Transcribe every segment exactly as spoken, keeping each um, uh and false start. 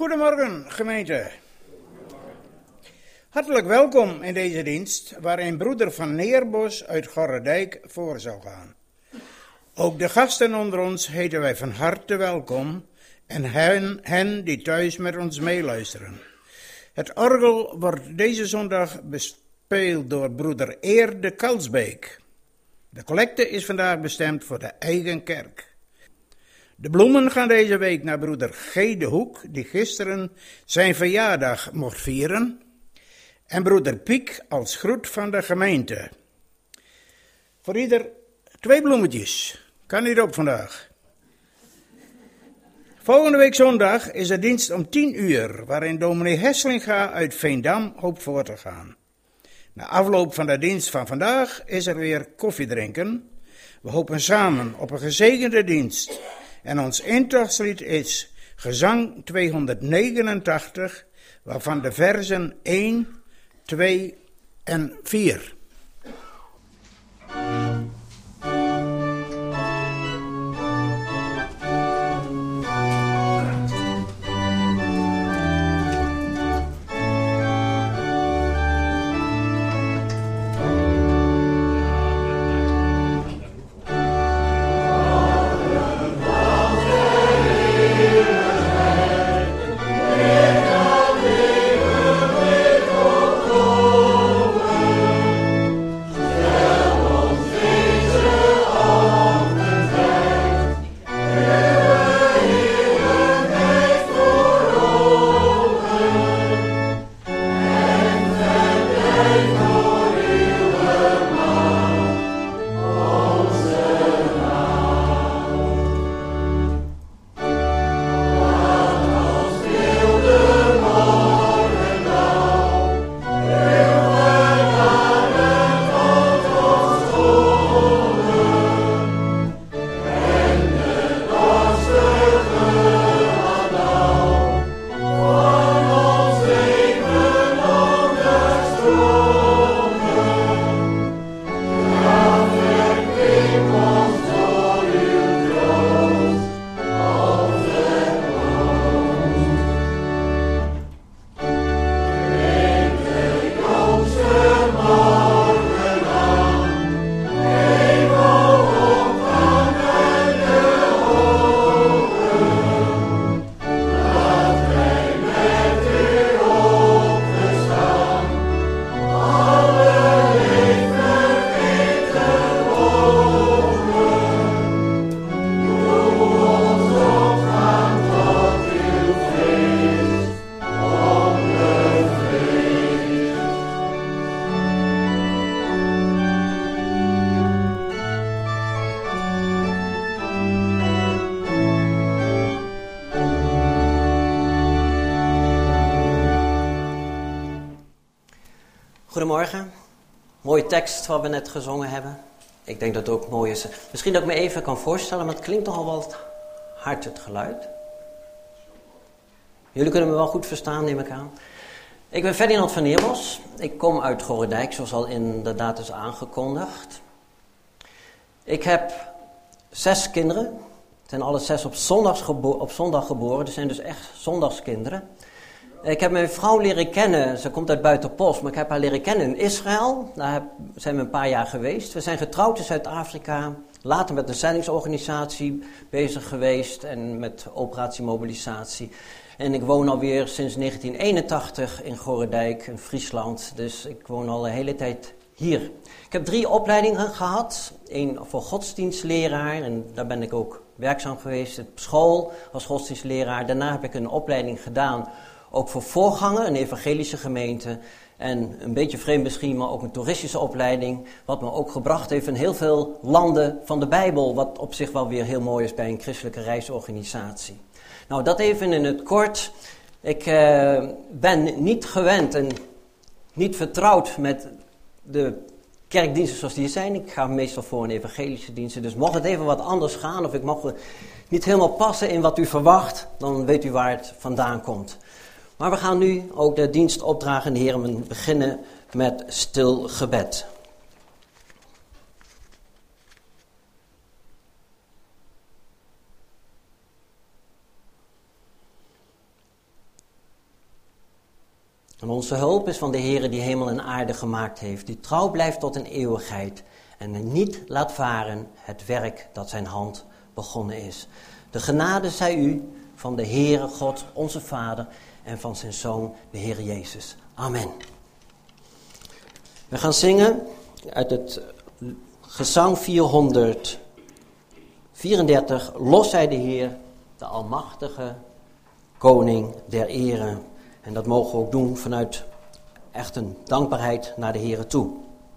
Goedemorgen, gemeente. Hartelijk welkom in deze dienst, waarin broeder Van Neerbos uit Gorredijk voor zal gaan. Ook de gasten onder ons heten wij van harte welkom en hen, hen die thuis met ons meeluisteren. Het orgel wordt deze zondag bespeeld door broeder Eer de Kalsbeek. De collecte is vandaag bestemd voor de eigen kerk. De bloemen gaan deze week naar broeder G. de Hoek, die gisteren zijn verjaardag mocht vieren. En broeder Piek als groet van de gemeente. Voor ieder twee bloemetjes. Kan hierop vandaag. Volgende week zondag is de dienst om tien uur, waarin dominee Hesselinga uit Veendam hoopt voor te gaan. Na afloop van de dienst van vandaag is er weer koffie drinken. We hopen samen op een gezegende dienst. En ons intochtslied is gezang tweehonderdnegenentachtig, waarvan de versen één, twee en vier. Goedemorgen. Mooie tekst wat we net gezongen hebben. Ik denk dat het ook mooi is. Misschien dat ik me even kan voorstellen, maar het klinkt nogal wat hard, het geluid. Jullie kunnen me wel goed verstaan, neem ik aan. Ik ben Ferdinand van Neerbos. Ik kom uit Gorredijk, zoals al inderdaad is aangekondigd. Ik heb zes kinderen. Het zijn alle zes op, zondags gebo- op zondag geboren. Dat zijn dus echt zondagskinderen. Ik heb mijn vrouw leren kennen, ze komt uit Buitenpost, maar ik heb haar leren kennen in Israël. Daar heb, zijn we een paar jaar geweest. We zijn getrouwd in Zuid-Afrika, later met een zendingsorganisatie bezig geweest en met operatie mobilisatie. En ik woon alweer sinds negentien eenentachtig in Gorredijk, in Friesland, dus ik woon al de hele tijd hier. Ik heb drie opleidingen gehad, één voor godsdienstleraar en daar ben ik ook werkzaam geweest op school als godsdienstleraar. Daarna heb ik een opleiding gedaan ook voor voorganger, een evangelische gemeente. En een beetje vreemd misschien, maar ook een toeristische opleiding. Wat me ook gebracht heeft in heel veel landen van de Bijbel. Wat op zich wel weer heel mooi is bij een christelijke reisorganisatie. Nou, dat even in het kort. Ik uh, ben niet gewend en niet vertrouwd met de kerkdiensten zoals die zijn. Ik ga meestal voor een evangelische diensten. Dus mocht het even wat anders gaan of ik mag niet helemaal passen in wat u verwacht, dan weet u waar het vandaan komt. Maar we gaan nu ook de dienst opdragen, de Heer, we beginnen met stil gebed. En onze hulp is van de Heere die hemel en aarde gemaakt heeft, die trouw blijft tot in eeuwigheid en niet laat varen het werk dat zijn hand begonnen is. De genade zij u van de Heere God, onze Vader, en van zijn Zoon, de Heere Jezus. Amen. We gaan zingen uit het gezang vierhonderdvierendertig. Los zij de Heer, de almachtige koning der ere. En dat mogen we ook doen vanuit echt een dankbaarheid naar de Heere toe.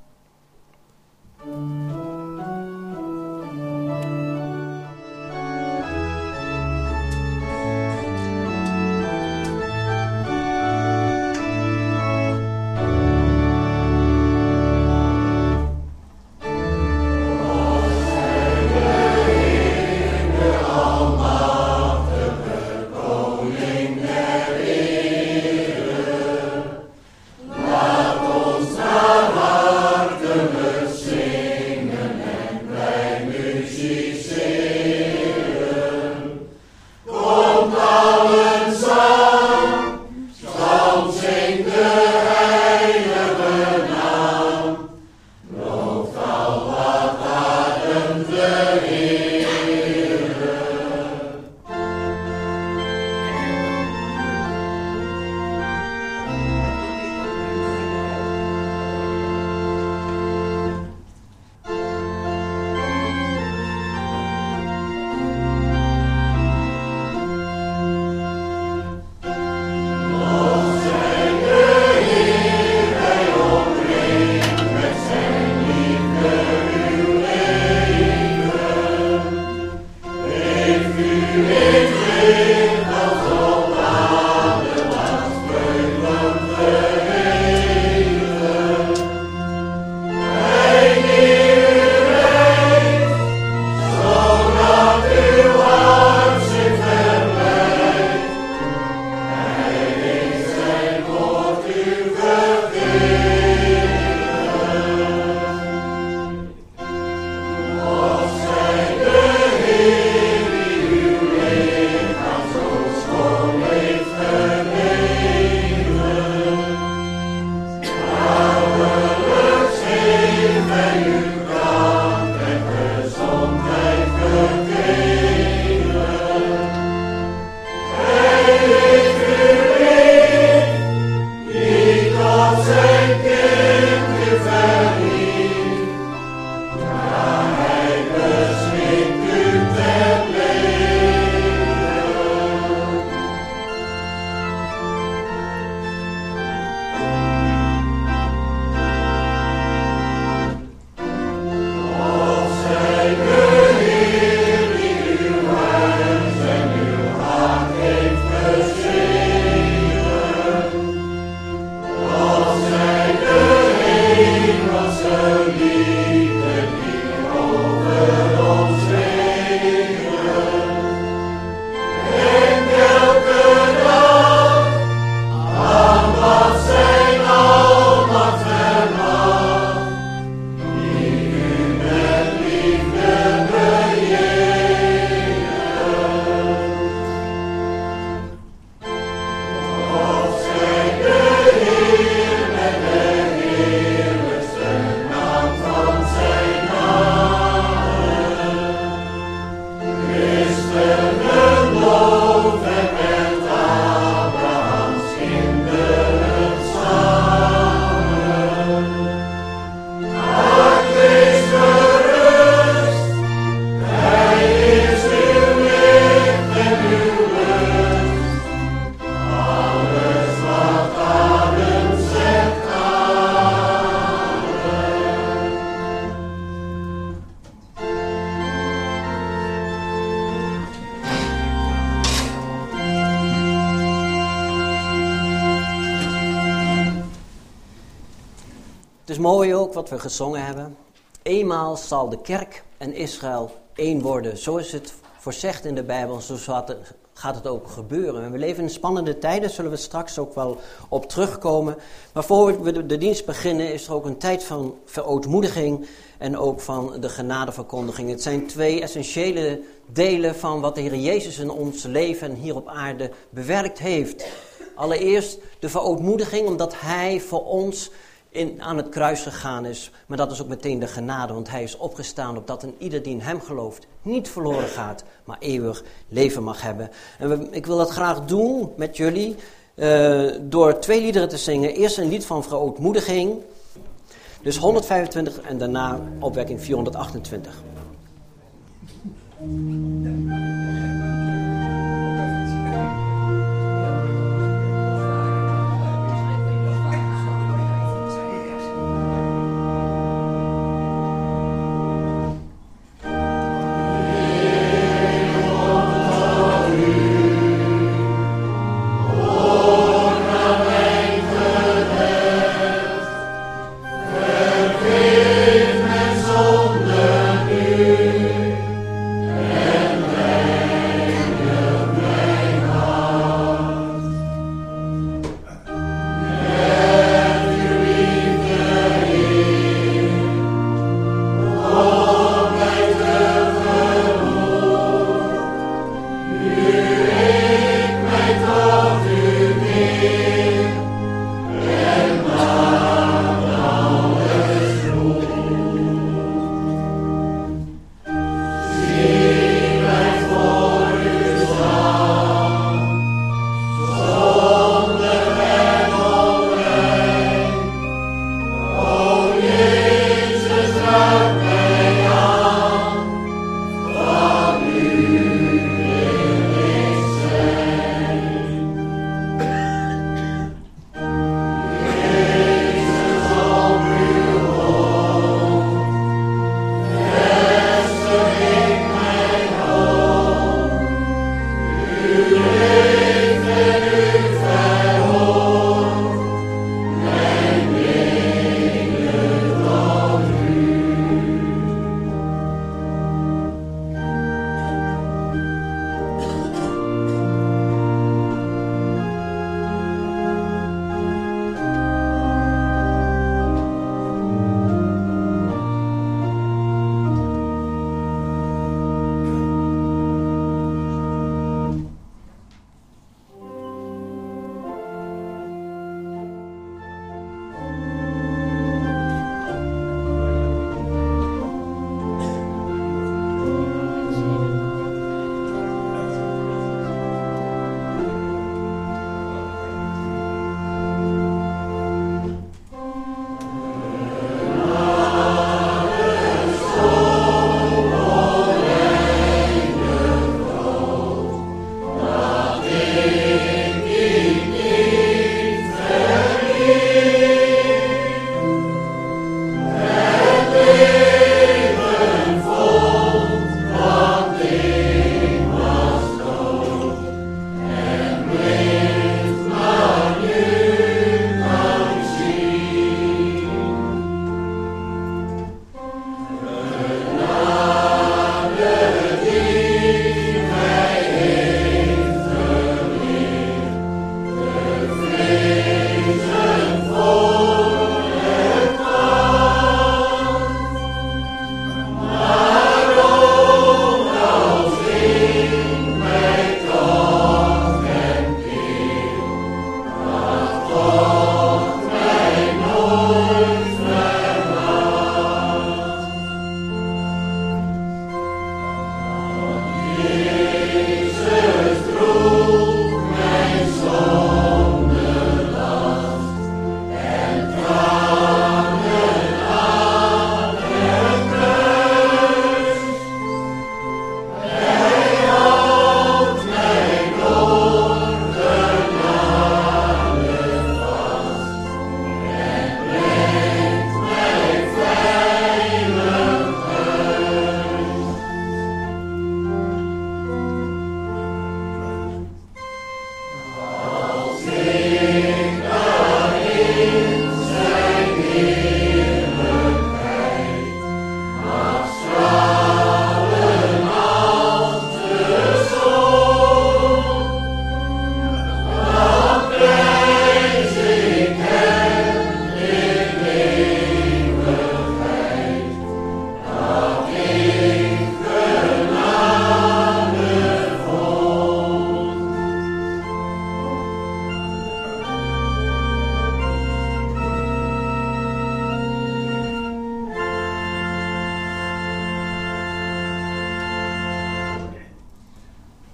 Het is mooi ook wat we gezongen hebben. Eenmaal zal de kerk en Israël één worden. Zo is het voorzegd in de Bijbel, zo gaat het ook gebeuren. En we leven in spannende tijden, zullen we straks ook wel op terugkomen. Maar voor we de dienst beginnen is er ook een tijd van verootmoediging en ook van de genadeverkondiging. Het zijn twee essentiële delen van wat de Heer Jezus in ons leven en hier op aarde bewerkt heeft. Allereerst de verootmoediging omdat hij voor ons in, aan het kruis gegaan is. Maar dat is ook meteen de genade, want hij is opgestaan opdat een ieder die in hem gelooft niet verloren gaat, maar eeuwig leven mag hebben. En we, ik wil dat graag doen met jullie uh, door twee liederen te zingen. Eerst een lied van verootmoediging, dus honderdvijfentwintig en daarna opwekking vierhonderdachtentwintig. En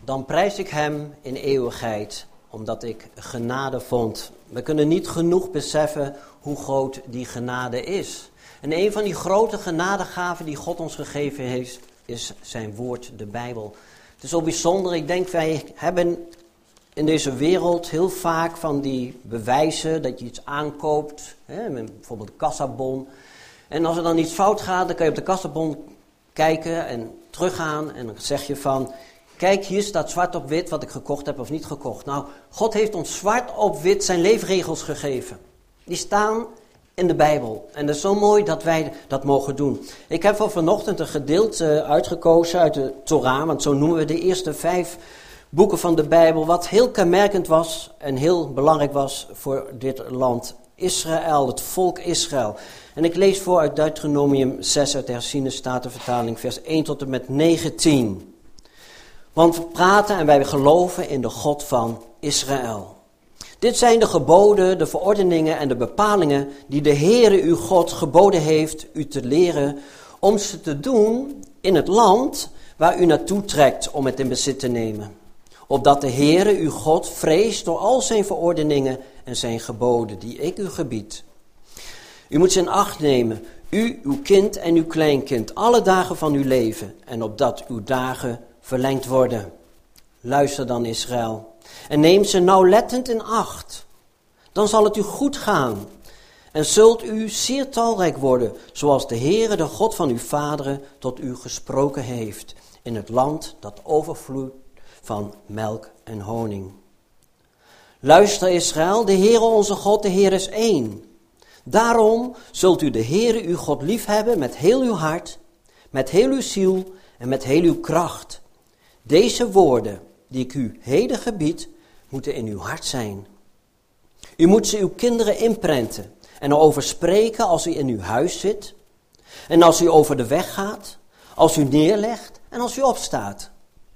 dan prijs ik hem in eeuwigheid, omdat ik genade vond. We kunnen niet genoeg beseffen hoe groot die genade is. En een van die grote genadegaven die God ons gegeven heeft, is zijn woord, de Bijbel. Het is zo bijzonder. Ik denk, wij hebben in deze wereld heel vaak van die bewijzen dat je iets aankoopt. Hè, met bijvoorbeeld een kassabon. En als er dan iets fout gaat, dan kan je op de kassabon kijken en teruggaan. En dan zeg je van, kijk, hier staat zwart op wit wat ik gekocht heb of niet gekocht. Nou, God heeft ons zwart op wit zijn leefregels gegeven. Die staan in de Bijbel. En het is zo mooi dat wij dat mogen doen. Ik heb voor vanochtend een gedeelte uitgekozen uit de Torah, want zo noemen we de eerste vijf boeken van de Bijbel, wat heel kenmerkend was en heel belangrijk was voor dit land Israël, het volk Israël. En ik lees voor uit Deuteronomium zes uit de herziene statenvertaling, vers één tot en met negentien. Want we praten en wij geloven in de God van Israël. Dit zijn de geboden, de verordeningen en de bepalingen die de Heere uw God geboden heeft u te leren om ze te doen in het land waar u naartoe trekt om het in bezit te nemen. Opdat de Heere uw God vreest door al zijn verordeningen en zijn geboden die ik u gebied. U moet ze in acht nemen, u, uw kind en uw kleinkind, alle dagen van uw leven en opdat uw dagen verlengd worden. Luister dan Israël. En neem ze nauwlettend in acht. Dan zal het u goed gaan. En zult u zeer talrijk worden, zoals de Heere, de God van uw vaderen, tot u gesproken heeft. In het land dat overvloeit van melk en honing. Luister Israël, de Heere onze God, de Heer is één. Daarom zult u de Heere uw God liefhebben met heel uw hart, met heel uw ziel en met heel uw kracht. Deze woorden die ik u heden gebied, moeten in uw hart zijn. U moet ze uw kinderen inprenten en erover spreken als u in uw huis zit, en als u over de weg gaat, als u neerlegt en als u opstaat.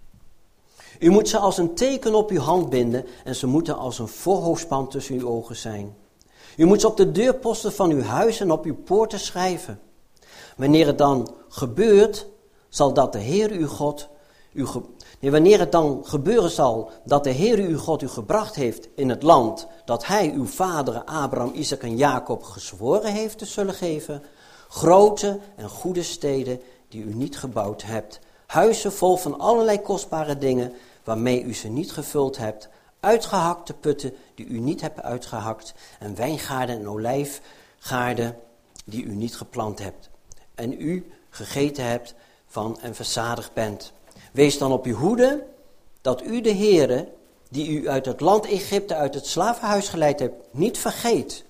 U moet ze als een teken op uw hand binden en ze moeten als een voorhoofdband tussen uw ogen zijn. U moet ze op de deurposten van uw huis en op uw poorten schrijven. Wanneer het dan gebeurt, zal dat de Heer uw God u ge- nee, wanneer het dan gebeuren zal dat de Heer uw God u gebracht heeft in het land dat hij uw vaderen Abraham, Isaac en Jacob gezworen heeft te zullen geven, grote en goede steden die u niet gebouwd hebt, huizen vol van allerlei kostbare dingen waarmee u ze niet gevuld hebt, uitgehakte putten die u niet hebt uitgehakt en wijngaarden en olijfgaarden die u niet geplant hebt en u gegeten hebt van en verzadigd bent. Wees dan op uw hoede dat u de Heere, die u uit het land Egypte, uit het slavenhuis geleid hebt, niet vergeet.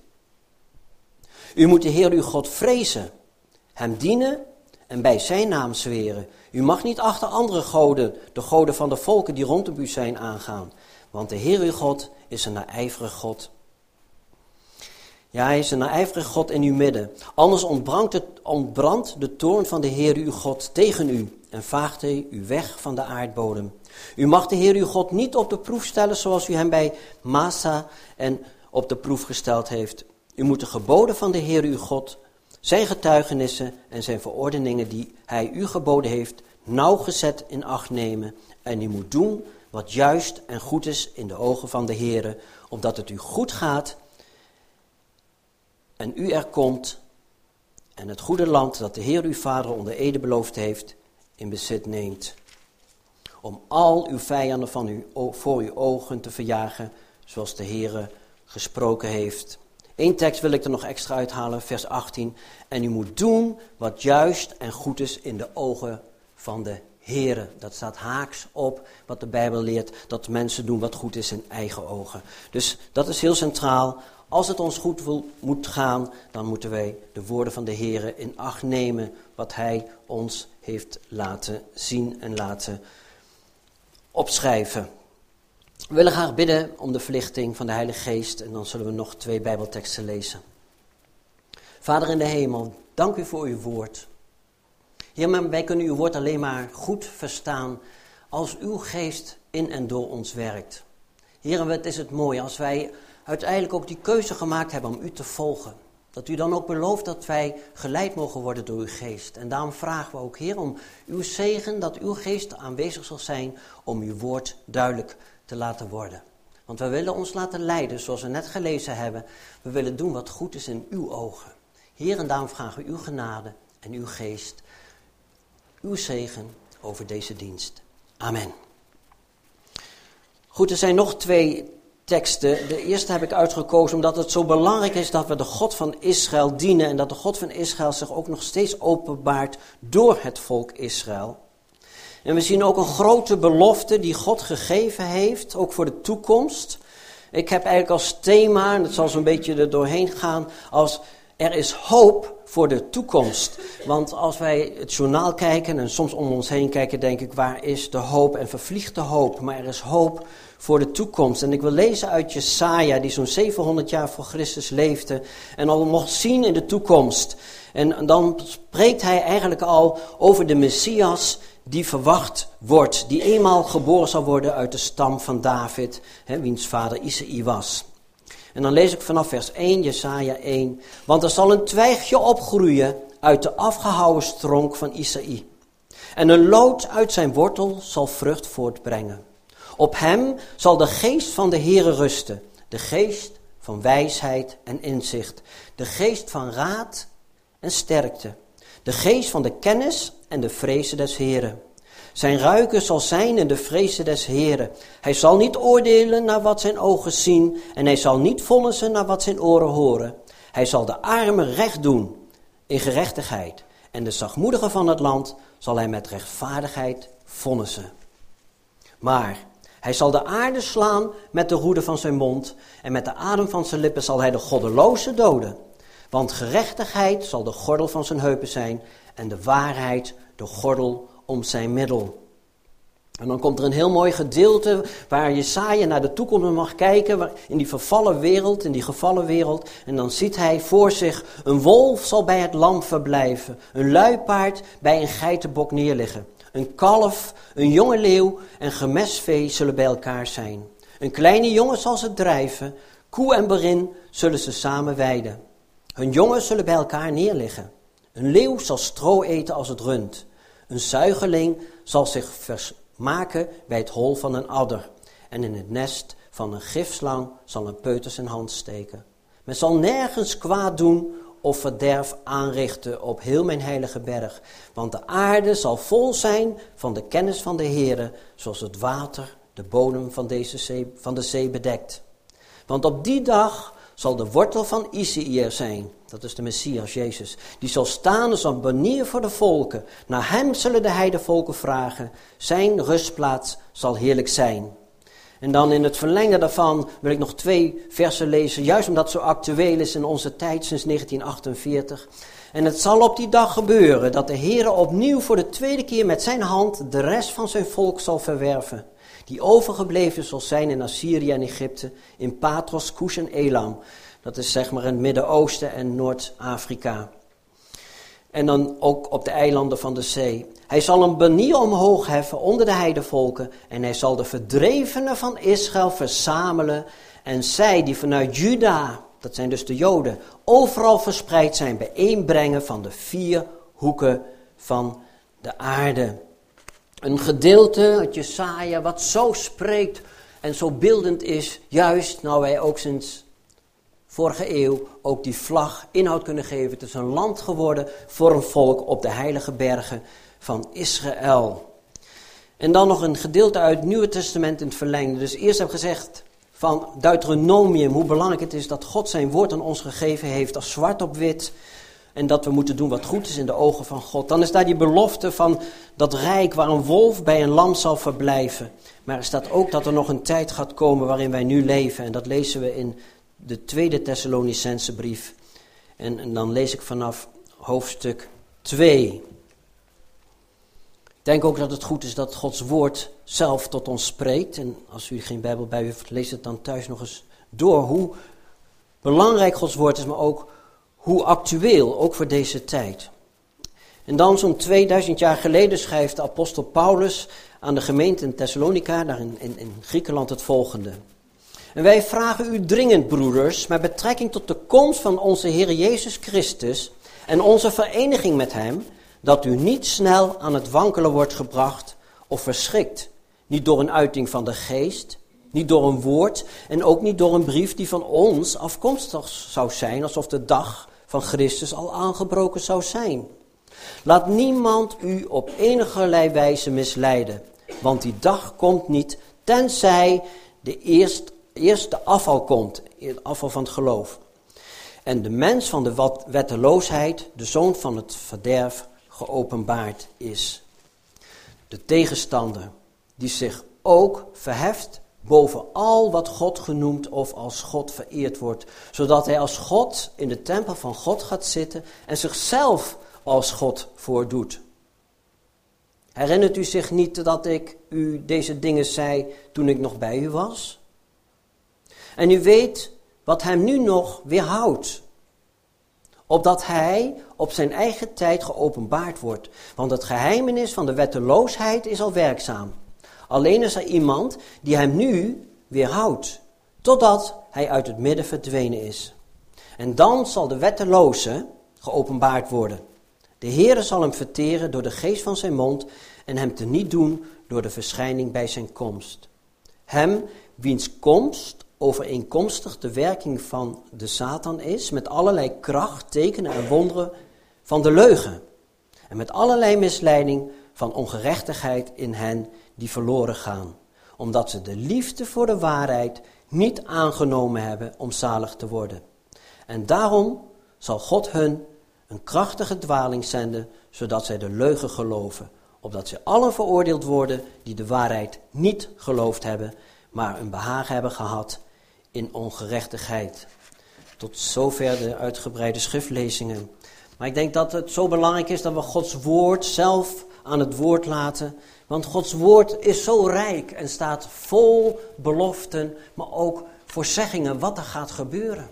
U moet de Heer uw God vrezen, hem dienen en bij zijn naam zweren. U mag niet achter andere goden, de goden van de volken die rondom u zijn, aangaan. Want de Heer uw God is een naijverig God. Ja, hij is een naijverig God in uw midden. Anders ontbrandt, het, ontbrandt de toorn van de Heer uw God tegen u en vaagt hij u weg van de aardbodem. U mag de Heer uw God niet op de proef stellen zoals u hem bij Massa en op de proef gesteld heeft. U moet de geboden van de Heer uw God, zijn getuigenissen en zijn verordeningen die hij u geboden heeft, nauwgezet in acht nemen. En u moet doen wat juist en goed is in de ogen van de Heer, opdat het u goed gaat en u er komt en het goede land dat de Heer uw vader onder ede beloofd heeft in bezit neemt. Om al uw vijanden van u, voor uw ogen te verjagen, zoals de Heer gesproken heeft. Eén tekst wil ik er nog extra uithalen, vers achttien. En u moet doen wat juist en goed is in de ogen van de Heer. Dat staat haaks op wat de Bijbel leert, dat mensen doen wat goed is in eigen ogen. Dus dat is heel centraal. Als het ons goed wil, moet gaan, dan moeten wij de woorden van de Heer in acht nemen, wat hij ons heeft laten zien en laten opschrijven. We willen graag bidden om de verlichting van de Heilige Geest en dan zullen we nog twee Bijbelteksten lezen. Vader in de hemel, dank u voor uw woord. Heer, maar wij kunnen uw woord alleen maar goed verstaan als uw geest in en door ons werkt. Heer, wat is het mooi als wij uiteindelijk ook die keuze gemaakt hebben om u te volgen. Dat u dan ook belooft dat wij geleid mogen worden door uw geest. En daarom vragen we ook, Heer, om uw zegen, dat uw geest aanwezig zal zijn om uw woord duidelijk te laten worden. Want we willen ons laten leiden, zoals we net gelezen hebben. We willen doen wat goed is in uw ogen. Heer, en daarom vragen we uw genade en uw geest, uw zegen over deze dienst. Amen. Goed, er zijn nog twee teksten. De eerste heb ik uitgekozen omdat het zo belangrijk is dat we de God van Israël dienen en dat de God van Israël zich ook nog steeds openbaart door het volk Israël. En we zien ook een grote belofte die God gegeven heeft, ook voor de toekomst. Ik heb eigenlijk als thema, en het zal zo'n beetje er doorheen gaan, als er is hoop voor de toekomst. Want als wij het journaal kijken en soms om ons heen kijken, denk ik, waar is de hoop? En vervliegt de hoop, maar er is hoop voor de toekomst. En ik wil lezen uit Jesaja, die zo'n zevenhonderd jaar voor Christus leefde en al mocht zien in de toekomst. En dan spreekt hij eigenlijk al over de Messias die verwacht wordt, die eenmaal geboren zal worden uit de stam van David, hè, wiens vader Isaïe was. En dan lees ik vanaf vers één, Jesaja één. Want er zal een twijgje opgroeien uit de afgehouwen stronk van Isaïe. En een loot uit zijn wortel zal vrucht voortbrengen. Op hem zal de geest van de Heere rusten. De geest van wijsheid en inzicht. De geest van raad en sterkte. De geest van de kennis en de vrezen des Heeren. Zijn ruiken zal zijn in de vrezen des Heeren. Hij zal niet oordelen naar wat zijn ogen zien en hij zal niet vonnissen naar wat zijn oren horen. Hij zal de armen recht doen in gerechtigheid en de zachtmoedigen van het land zal hij met rechtvaardigheid vonnissen. Maar hij zal de aarde slaan met de roede van zijn mond en met de adem van zijn lippen zal hij de goddelozen doden. Want gerechtigheid zal de gordel van zijn heupen zijn en de waarheid de gordel om zijn middel. En dan komt er een heel mooi gedeelte waar Jesaja naar de toekomst mag kijken, in die vervallen wereld, in die gevallen wereld. En dan ziet hij voor zich, een wolf zal bij het lam verblijven, een luipaard bij een geitenbok neerliggen. Een kalf, een jonge leeuw en gemesvee zullen bij elkaar zijn. Een kleine jongen zal ze drijven, koe en berin zullen ze samen weiden. Hun jongen zullen bij elkaar neerliggen. Een leeuw zal stro eten als het rund. Een zuigeling zal zich versmaken bij het hol van een adder. En in het nest van een gifslang zal een peuter zijn hand steken. Men zal nergens kwaad doen of verderf aanrichten op heel mijn heilige berg. Want de aarde zal vol zijn van de kennis van de Heere, zoals het water de bodem van, deze zee, van de zee bedekt. Want op die dag zal de wortel van Isaïe er zijn. Dat is de Messias, Jezus. Die zal staan als een banier voor de volken. Naar hem zullen de heidevolken vragen. Zijn rustplaats zal heerlijk zijn. En dan in het verlengde daarvan wil ik nog twee versen lezen. Juist omdat het zo actueel is in onze tijd sinds negentien achtenveertig. En het zal op die dag gebeuren dat de Heere opnieuw voor de tweede keer met zijn hand de rest van zijn volk zal verwerven. Die overgebleven zal zijn in Assyrië en Egypte, in Patros, Kush en Elam. Dat is zeg maar in het Midden-Oosten en Noord-Afrika. En dan ook op de eilanden van de zee. Hij zal een banier omhoog heffen onder de heidevolken. En hij zal de verdrevenen van Israël verzamelen. En zij die vanuit Juda, dat zijn dus de Joden, overal verspreid zijn, bijeenbrengen van de vier hoeken van de aarde. Een gedeelte uit Jesaja wat zo spreekt en zo beeldend is, juist nou wij ook sinds vorige eeuw ook die vlag inhoud kunnen geven. Het is een land geworden voor een volk op de heilige bergen van Israël. En dan nog een gedeelte uit het Nieuwe Testament in het verlengde. Dus eerst heb ik gezegd van Deuteronomium, hoe belangrijk het is dat God zijn woord aan ons gegeven heeft als zwart op wit. En dat we moeten doen wat goed is in de ogen van God. Dan is daar die belofte van dat rijk waar een wolf bij een lam zal verblijven. Maar er staat ook dat er nog een tijd gaat komen waarin wij nu leven. En dat lezen we in de tweede Thessalonicense brief. En, en dan lees ik vanaf hoofdstuk twee. Ik denk ook dat het goed is dat Gods woord zelf tot ons spreekt. En als u geen Bijbel bij u heeft, lees het dan thuis nog eens door. Hoe belangrijk Gods woord is, maar ook hoe actueel, ook voor deze tijd. En dan zo'n tweeduizend jaar geleden schrijft de apostel Paulus aan de gemeente in Thessalonica, daar in, in, in Griekenland, het volgende. En wij vragen u dringend, broeders, met betrekking tot de komst van onze Heer Jezus Christus en onze vereniging met hem, dat u niet snel aan het wankelen wordt gebracht of verschrikt. Niet door een uiting van de geest, niet door een woord en ook niet door een brief die van ons afkomstig zou zijn, alsof de dag van Christus al aangebroken zou zijn. Laat niemand u op enige wijze misleiden, want die dag komt niet, tenzij de eerst, eerste afval komt, het afval van het geloof. En de mens van de wetteloosheid, de zoon van het verderf, geopenbaard is. De tegenstander, die zich ook verheft boven al wat God genoemd of als God vereerd wordt, zodat hij als God in de tempel van God gaat zitten en zichzelf als God voordoet. Herinnert u zich niet dat ik u deze dingen zei toen ik nog bij u was? En u weet wat hem nu nog weerhoudt, opdat hij op zijn eigen tijd geopenbaard wordt. Want het geheimenis van de wetteloosheid is al werkzaam. Alleen is er iemand die hem nu weerhoudt, totdat hij uit het midden verdwenen is. En dan zal de wetteloze geopenbaard worden. De Heere zal hem verteren door de geest van zijn mond en hem teniet doen door de verschijning bij zijn komst. Hem, wiens komst overeenkomstig de werking van de Satan is, met allerlei kracht, tekenen en wonderen van de leugen. En met allerlei misleiding van ongerechtigheid in hen die verloren gaan, omdat ze de liefde voor de waarheid niet aangenomen hebben om zalig te worden. En daarom zal God hun een krachtige dwaling zenden, zodat zij de leugen geloven, opdat zij allen veroordeeld worden die de waarheid niet geloofd hebben, maar een behagen hebben gehad in ongerechtigheid. Tot zover de uitgebreide schriftlezingen. Maar ik denk dat het zo belangrijk is dat we Gods woord zelf aan het woord laten. Want Gods woord is zo rijk en staat vol beloften, maar ook voorzeggingen wat er gaat gebeuren.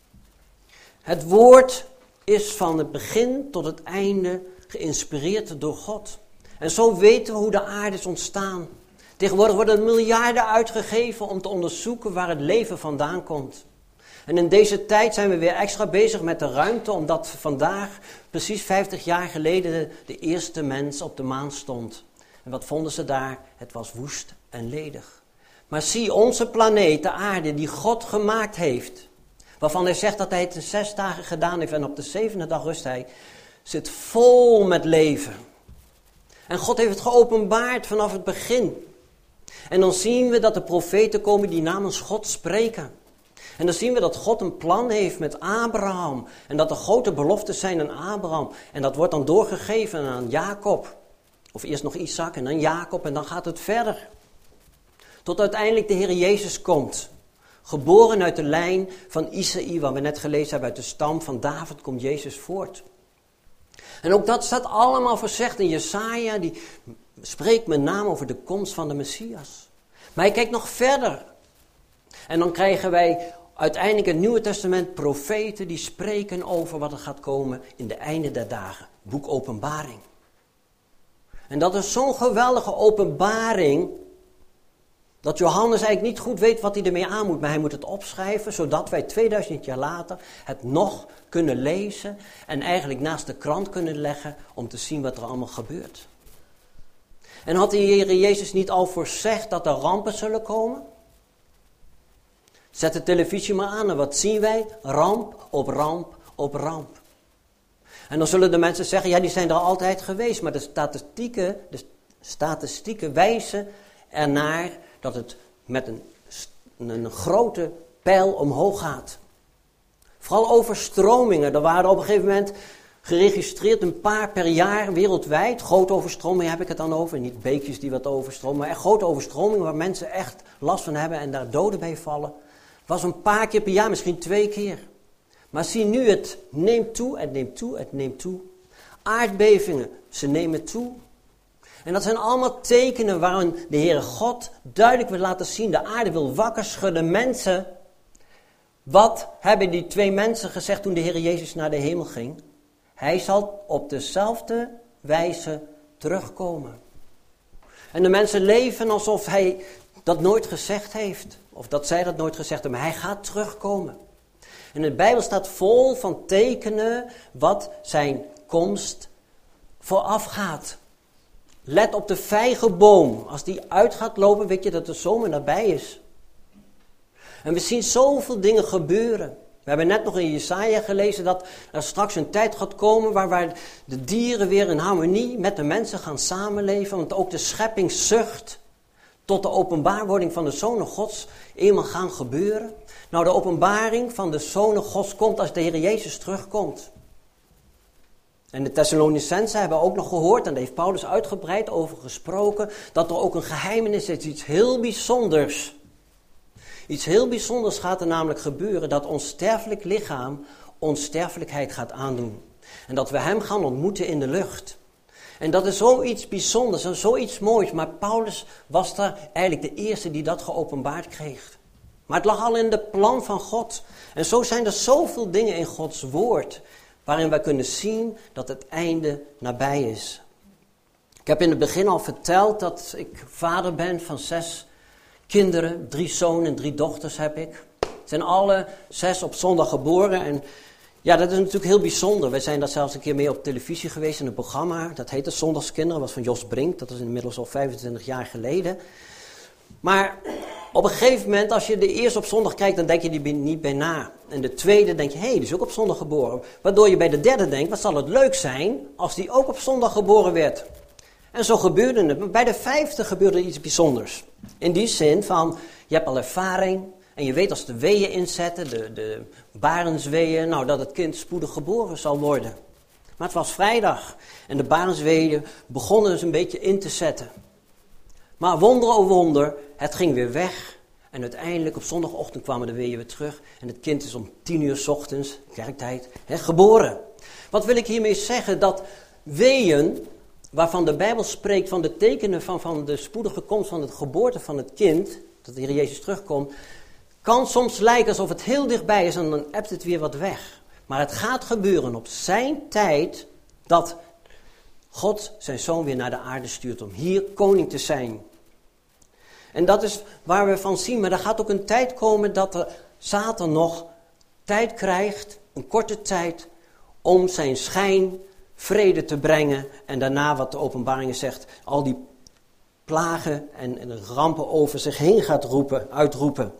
Het woord is van het begin tot het einde geïnspireerd door God. En zo weten we hoe de aarde is ontstaan. Tegenwoordig worden miljarden uitgegeven om te onderzoeken waar het leven vandaan komt. En in deze tijd zijn we weer extra bezig met de ruimte, omdat vandaag, precies vijftig jaar geleden, de eerste mens op de maan stond. En wat vonden ze daar? Het was woest en ledig. Maar zie, onze planeet, de aarde, die God gemaakt heeft, waarvan hij zegt dat hij het in zes dagen gedaan heeft en op de zevende dag rust hij, zit vol met leven. En God heeft het geopenbaard vanaf het begin. En dan zien we dat de profeten komen die namens God spreken. En dan zien we dat God een plan heeft met Abraham. En dat er grote beloftes zijn aan Abraham. En dat wordt dan doorgegeven aan Jacob. Of eerst nog Isaac en dan Jacob en dan gaat het verder. Tot uiteindelijk de Heer Jezus komt. Geboren uit de lijn van Isaïe, wat we net gelezen hebben, uit de stam van David komt Jezus voort. En ook dat staat allemaal verzegd in Jesaja, die spreekt met name over de komst van de Messias. Maar hij kijkt nog verder. En dan krijgen wij uiteindelijk het Nieuwe Testament profeten die spreken over wat er gaat komen in de einde der dagen. Boek Openbaring. En dat is zo'n geweldige openbaring, dat Johannes eigenlijk niet goed weet wat hij ermee aan moet. Maar hij moet het opschrijven, zodat wij tweeduizend jaar later het nog kunnen lezen en eigenlijk naast de krant kunnen leggen om te zien wat er allemaal gebeurt. En had de Heer Jezus niet al voorzegd dat er rampen zullen komen? Zet de televisie maar aan en wat zien wij? Ramp op ramp op ramp. En dan zullen de mensen zeggen, ja, die zijn er altijd geweest. Maar de statistieken, de statistieken wijzen ernaar dat het met een, een grote pijl omhoog gaat. Vooral overstromingen. Er waren op een gegeven moment geregistreerd een paar per jaar wereldwijd. Grote overstromingen heb ik het dan over. Niet beekjes die wat overstromen, maar echt grote overstromingen waar mensen echt last van hebben en daar doden bij vallen. Was een paar keer per jaar, misschien twee keer. Maar zie nu, het neemt toe, het neemt toe, het neemt toe. Aardbevingen, ze nemen toe. En dat zijn allemaal tekenen waarin de Heere God duidelijk wil laten zien. De aarde wil wakker schudden. Mensen, wat hebben die twee mensen gezegd toen de Heer Jezus naar de hemel ging? Hij zal op dezelfde wijze terugkomen. En de mensen leven alsof hij dat nooit gezegd heeft. of dat zij dat nooit gezegd hebben, maar hij gaat terugkomen. En de Bijbel staat vol van tekenen wat zijn komst voorafgaat. Let op de vijgenboom. Als die uit gaat lopen, weet je dat de zomer nabij is. En we zien zoveel dingen gebeuren. We hebben net nog in Jesaja gelezen dat er straks een tijd gaat komen waar, waar de dieren weer in harmonie met de mensen gaan samenleven. Want ook de schepping zucht tot de openbaarwording van de Zonen Gods eenmaal gaan gebeuren. Nou, de openbaring van de Zonen Gods komt als de Heer Jezus terugkomt. En de Thessalonicenzen hebben ook nog gehoord, en daar heeft Paulus uitgebreid over gesproken, dat er ook een geheimenis is, iets heel bijzonders. Iets heel bijzonders gaat er namelijk gebeuren, dat ons sterfelijk lichaam onsterfelijkheid gaat aandoen. En dat we hem gaan ontmoeten in de lucht. En dat is zoiets bijzonders en zoiets moois, maar Paulus was daar eigenlijk de eerste die dat geopenbaard kreeg. Maar het lag al in de plan van God. En zo zijn er zoveel dingen in Gods woord, waarin wij kunnen zien dat het einde nabij is. Ik heb in het begin al verteld dat ik vader ben van zes kinderen. Drie zonen en drie dochters heb ik. Ze zijn alle zes op zondag geboren. En ja, dat is natuurlijk heel bijzonder. We zijn daar zelfs een keer mee op televisie geweest in een programma. Dat heette Zondagskinderen, was van Jos Brink. Dat is inmiddels al vijfentwintig jaar geleden. Maar op een gegeven moment, als je de eerste op zondag kijkt, dan denk je die niet bij na. En de tweede denk je, hé, hey, die is ook op zondag geboren. Waardoor je bij de derde denkt, wat zal het leuk zijn als die ook op zondag geboren werd. En zo gebeurde het. Maar bij de vijfde gebeurde iets bijzonders. In die zin van, je hebt al ervaring en je weet als de weeën inzetten, de, de barensweeën, nou dat het kind spoedig geboren zal worden. Maar het was vrijdag en de barensweeën begonnen dus een beetje in te zetten. Maar wonder oh wonder, het ging weer weg. En uiteindelijk op zondagochtend kwamen de weeën weer terug. En het kind is om tien uur 's ochtends, kerktijd, he, geboren. Wat wil ik hiermee zeggen? Dat weeën, waarvan de Bijbel spreekt van de tekenen van, van de spoedige komst van het geboorte van het kind, dat de Heer Jezus terugkomt, kan soms lijken alsof het heel dichtbij is en dan ebt het weer wat weg. Maar het gaat gebeuren op zijn tijd dat God zijn zoon weer naar de aarde stuurt om hier koning te zijn. En dat is waar we van zien, maar er gaat ook een tijd komen dat de Satan nog tijd krijgt, een korte tijd, om zijn schijn vrede te brengen. En daarna, wat de openbaringen zegt, al die plagen en, en rampen over zich heen gaat roepen, uitroepen.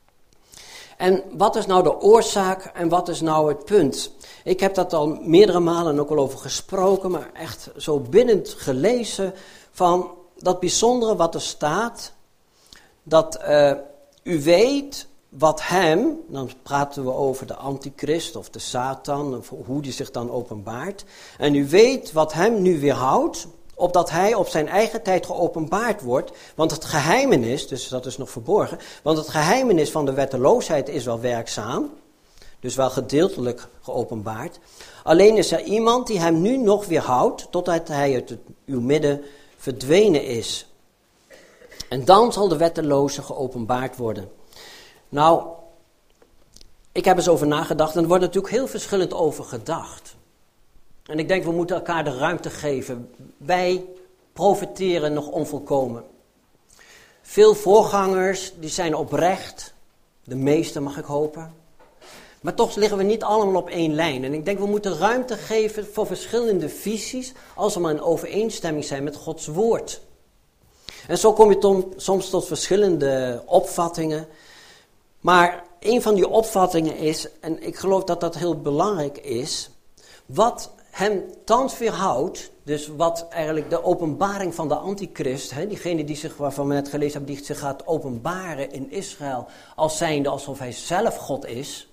En wat is nou de oorzaak en wat is nou het punt? Ik heb dat al meerdere malen ook al over gesproken, maar echt zo bindend gelezen van dat bijzondere wat er staat. Dat uh, u weet wat hem, dan praten we over de antichrist of de Satan, of hoe die zich dan openbaart. En u weet wat hem nu weerhoudt, opdat hij op zijn eigen tijd geopenbaard wordt. Want het geheimenis, dus dat is nog verborgen, want het geheimenis van de wetteloosheid is wel werkzaam. Dus wel gedeeltelijk geopenbaard. Alleen is er iemand die hem nu nog weerhoudt, totdat hij uit het, uw midden verdwenen is. En dan zal de wetteloze geopenbaard worden. Nou, ik heb eens over nagedacht en er wordt natuurlijk heel verschillend over gedacht. En ik denk we moeten elkaar de ruimte geven. Wij profiteren nog onvolkomen. Veel voorgangers die zijn oprecht, de meeste mag ik hopen. Maar toch liggen we niet allemaal op één lijn. En ik denk we moeten ruimte geven voor verschillende visies als ze maar in overeenstemming zijn met Gods woord. En zo kom je tom, soms tot verschillende opvattingen. Maar een van die opvattingen is, en ik geloof dat dat heel belangrijk is, wat hem thans weerhoudt, dus wat eigenlijk de openbaring van de antichrist, hè, diegene die zich, waarvan we net gelezen hebben, die zich gaat openbaren in Israël als zijnde alsof hij zelf God is.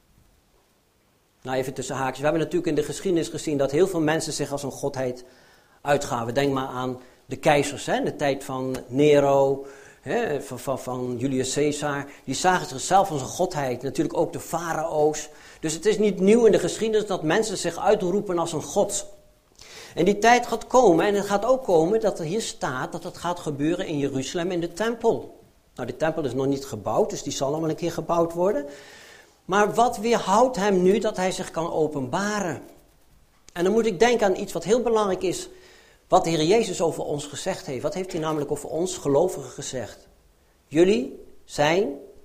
Nou, even tussen haakjes. We hebben natuurlijk in de geschiedenis gezien dat heel veel mensen zich als een godheid uitgaven. Denk maar aan de keizers, hè, in de tijd van Nero, hè, van, van, van Julius Caesar. Die zagen zichzelf als een godheid. Natuurlijk ook de farao's. Dus het is niet nieuw in de geschiedenis dat mensen zich uitroepen als een god. En die tijd gaat komen en het gaat ook komen dat er hier staat dat het gaat gebeuren in Jeruzalem in de tempel. Nou, de tempel is nog niet gebouwd, dus die zal nog wel een keer gebouwd worden. Maar wat weerhoudt hem nu dat hij zich kan openbaren? En dan moet ik denken aan iets wat heel belangrijk is, wat de Heer Jezus over ons gezegd heeft. Wat heeft hij namelijk over ons gelovigen gezegd? Jullie zijn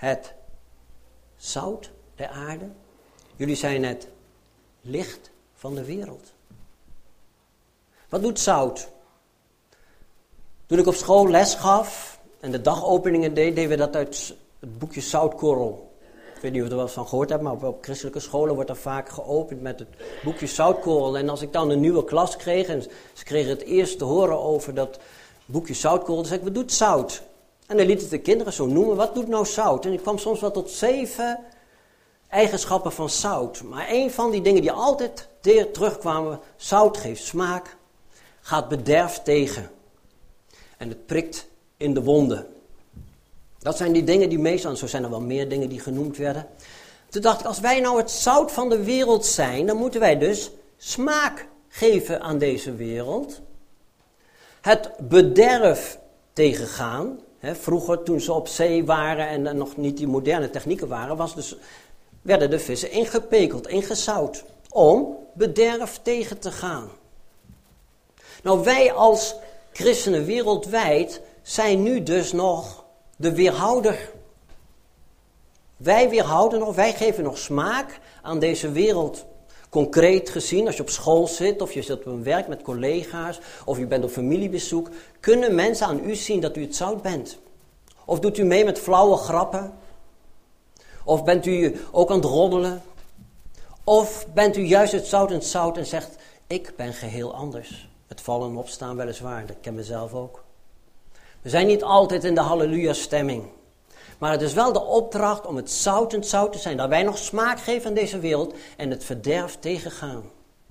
het zout der aarde. Jullie zijn het licht van de wereld. Wat doet zout? Toen ik op school les gaf en de dagopeningen deed, deden we dat uit het boekje Zoutkorrel. Ik weet niet of je er wel eens van gehoord hebt, maar op, op christelijke scholen wordt er vaak geopend met het boekje Zoutkorrel. En als ik dan een nieuwe klas kreeg en ze kregen het eerst te horen over dat boekje Zoutkorrel, dan zei ik, wat doet zout? En dan liet het de kinderen zo noemen, wat doet nou zout? En ik kwam soms wel tot zeven eigenschappen van zout. Maar een van die dingen die altijd terugkwamen, zout geeft smaak, gaat bederf tegen. En het prikt in de wonden. Dat zijn die dingen die meestal, en zo zijn er wel meer dingen die genoemd werden. Toen dacht ik, als wij nou het zout van de wereld zijn, dan moeten wij dus smaak geven aan deze wereld. Het bederf tegengaan. He, vroeger, toen ze op zee waren en er nog niet die moderne technieken waren, was dus, werden de vissen ingepekeld, ingezout, om bederf tegen te gaan. Nou, wij als christenen wereldwijd zijn nu dus nog de weerhouder. Wij weerhouden nog, wij geven nog smaak aan deze wereld. Concreet gezien, als je op school zit, of je zit op een werk met collega's, of je bent op familiebezoek, kunnen mensen aan u zien dat u het zout bent. Of doet u mee met flauwe grappen? Of bent u ook aan het roddelen? Of bent u juist het zout en het zout en zegt, ik ben geheel anders. Het vallen en opstaan weliswaar, dat ken mezelf ook. We zijn niet altijd in de halleluja stemming. Maar het is wel de opdracht om het zout en het zout te zijn. Dat wij nog smaak geven aan deze wereld en het verderf tegengaan.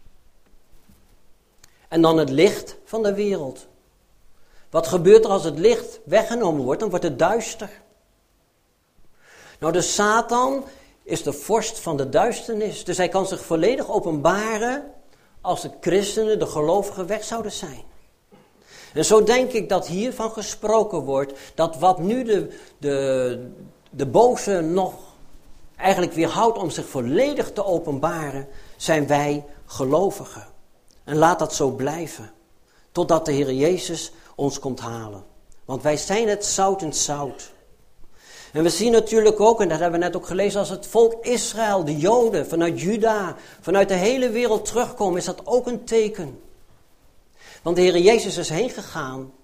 En dan het licht van de wereld. Wat gebeurt er als het licht weggenomen wordt? Dan wordt het duister. Nou, de Satan is de vorst van de duisternis. Dus hij kan zich volledig openbaren als de christenen, de gelovigen, weg zouden zijn. En zo denk ik dat hiervan gesproken wordt, dat wat nu de, de, de boze nog eigenlijk weerhoudt om zich volledig te openbaren, zijn wij gelovigen. En laat dat zo blijven, totdat de Heer Jezus ons komt halen. Want wij zijn het zout en zout. En we zien natuurlijk ook, en dat hebben we net ook gelezen, als het volk Israël, de Joden, vanuit Juda, vanuit de hele wereld terugkomen, is dat ook een teken. Want de Heer Jezus is heen gegaan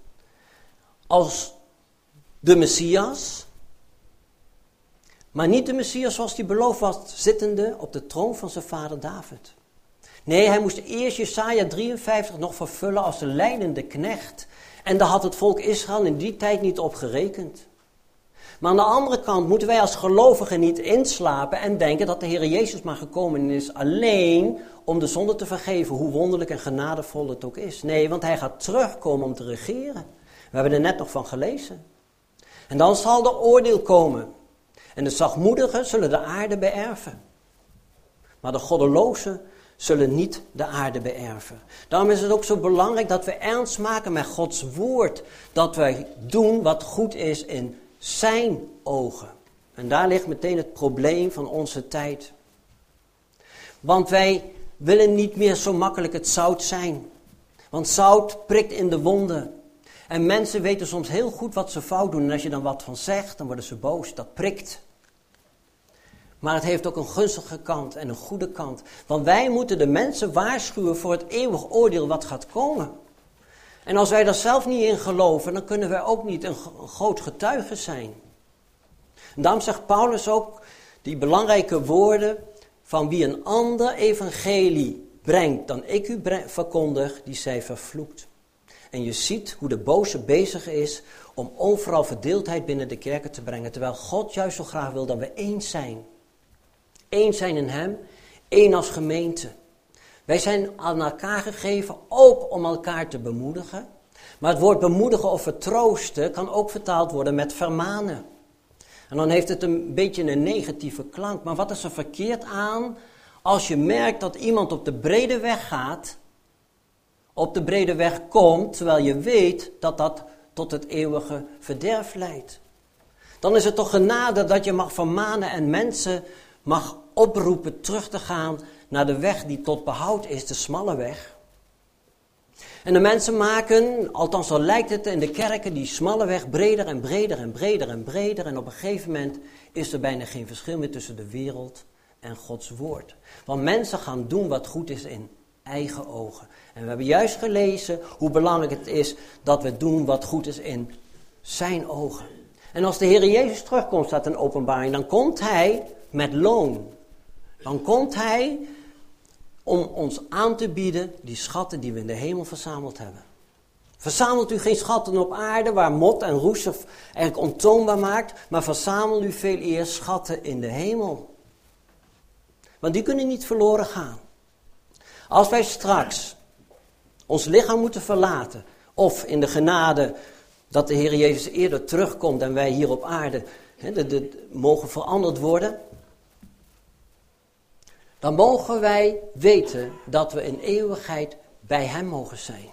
als de Messias, maar niet de Messias zoals die beloofd was, zittende op de troon van zijn vader David. Nee, hij moest eerst Jesaja drieënvijftig nog vervullen als de lijdende knecht. En daar had het volk Israël in die tijd niet op gerekend. Maar aan de andere kant moeten wij als gelovigen niet inslapen en denken dat de Heer Jezus maar gekomen is alleen om de zonde te vergeven, hoe wonderlijk en genadevol het ook is. Nee, want hij gaat terugkomen om te regeren. We hebben er net nog van gelezen. En dan zal er oordeel komen. En de zachtmoedigen zullen de aarde beërven. Maar de goddelozen zullen niet de aarde beërven. Daarom is het ook zo belangrijk dat we ernst maken met Gods woord. Dat wij doen wat goed is in zijn ogen. En daar ligt meteen het probleem van onze tijd. Want wij willen niet meer zo makkelijk het zout zijn. Want zout prikt in de wonden. En mensen weten soms heel goed wat ze fout doen. En als je dan wat van zegt, dan worden ze boos. Dat prikt. Maar het heeft ook een gunstige kant en een goede kant. Want wij moeten de mensen waarschuwen voor het eeuwig oordeel wat gaat komen. En als wij daar zelf niet in geloven, dan kunnen wij ook niet een groot getuige zijn. En daarom zegt Paulus ook die belangrijke woorden van wie een ander evangelie brengt dan ik u verkondig, die zij vervloekt. En je ziet hoe de boze bezig is om overal verdeeldheid binnen de kerken te brengen. Terwijl God juist zo graag wil dat we één zijn. Eén zijn in hem, één als gemeente. Wij zijn aan elkaar gegeven ook om elkaar te bemoedigen. Maar het woord bemoedigen of vertroosten kan ook vertaald worden met vermanen. En dan heeft het een beetje een negatieve klank. Maar wat is er verkeerd aan als je merkt dat iemand op de brede weg gaat, op de brede weg komt, terwijl je weet dat dat tot het eeuwige verderf leidt. Dan is het toch genade dat je mag vermanen en mensen mag oproepen terug te gaan naar de weg die tot behoud is, de smalle weg. En de mensen maken, althans zo lijkt het in de kerken, die smalle weg breder en breder en breder en breder. En op een gegeven moment is er bijna geen verschil meer tussen de wereld en Gods woord. Want mensen gaan doen wat goed is in eigen ogen. En we hebben juist gelezen hoe belangrijk het is dat we doen wat goed is in zijn ogen. En als de Heer Jezus terugkomt, staat in Openbaring, dan komt hij met loon. Dan komt hij om ons aan te bieden die schatten die we in de hemel verzameld hebben. Verzamelt u geen schatten op aarde waar mot en roest eigenlijk ontoonbaar maakt, maar verzamel u veel eer schatten in de hemel. Want die kunnen niet verloren gaan. Als wij straks ons lichaam moeten verlaten, of in de genade dat de Heer Jezus eerder terugkomt en wij hier op aarde he, de, de, mogen veranderd worden, dan mogen wij weten dat we in eeuwigheid bij hem mogen zijn.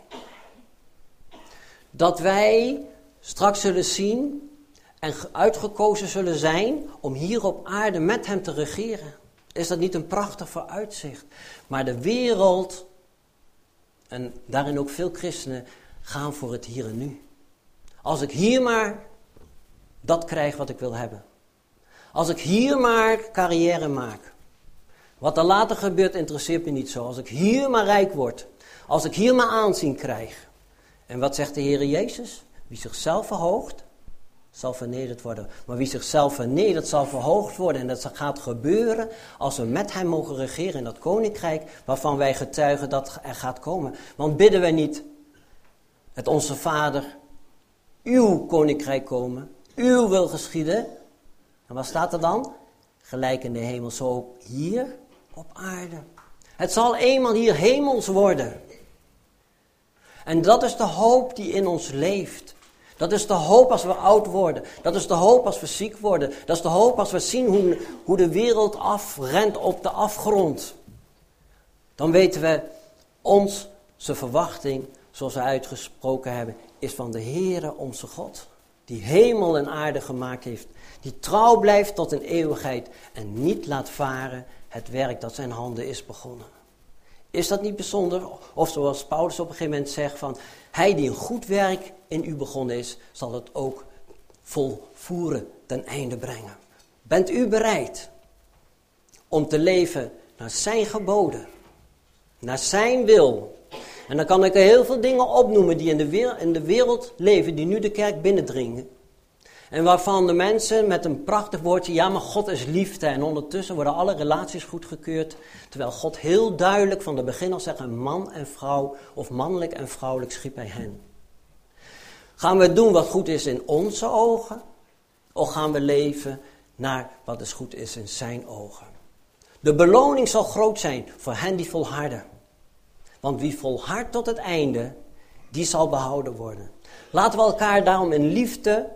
Dat wij straks zullen zien en uitgekozen zullen zijn om hier op aarde met hem te regeren. Is dat niet een prachtig vooruitzicht? Maar de wereld, en daarin ook veel christenen, gaan voor het hier en nu. Als ik hier maar dat krijg wat ik wil hebben. Als ik hier maar carrière maak. Wat er later gebeurt interesseert me niet zo. Als ik hier maar rijk word. Als ik hier maar aanzien krijg. En wat zegt de Heer Jezus? Wie zichzelf verhoogt, zal vernederd worden. Maar wie zichzelf vernedert, zal verhoogd worden. En dat gaat gebeuren als we met hem mogen regeren in dat koninkrijk waarvan wij getuigen dat er gaat komen. Want bidden wij niet het onze Vader, uw koninkrijk komen, uw wil geschieden. En wat staat er dan? Gelijk in de hemel, zo ook hier op aarde. Het zal eenmaal hier hemels worden. En dat is de hoop die in ons leeft. Dat is de hoop als we oud worden. Dat is de hoop als we ziek worden. Dat is de hoop als we zien hoe, hoe de wereld afrent op de afgrond. Dan weten we, onze verwachting, zoals we uitgesproken hebben, is van de Heere onze God. Die hemel en aarde gemaakt heeft. Die trouw blijft tot in eeuwigheid en niet laat varen het werk dat zijn handen is begonnen. Is dat niet bijzonder? Of zoals Paulus op een gegeven moment zegt van, hij die een goed werk in u begonnen is, zal het ook volvoeren, ten einde brengen. Bent u bereid om te leven naar zijn geboden, naar zijn wil? En dan kan ik er heel veel dingen opnoemen die in de wereld, in de wereld leven, die nu de kerk binnendringen. En waarvan de mensen met een prachtig woordje, ja maar God is liefde. En ondertussen worden alle relaties goedgekeurd. Terwijl God heel duidelijk van de begin al zegt, man en vrouw of mannelijk en vrouwelijk schiep hij hen. Gaan we doen wat goed is in onze ogen? Of gaan we leven naar wat dus goed is in zijn ogen? De beloning zal groot zijn voor hen die volharden. Want wie volhardt tot het einde, die zal behouden worden. Laten we elkaar daarom in liefde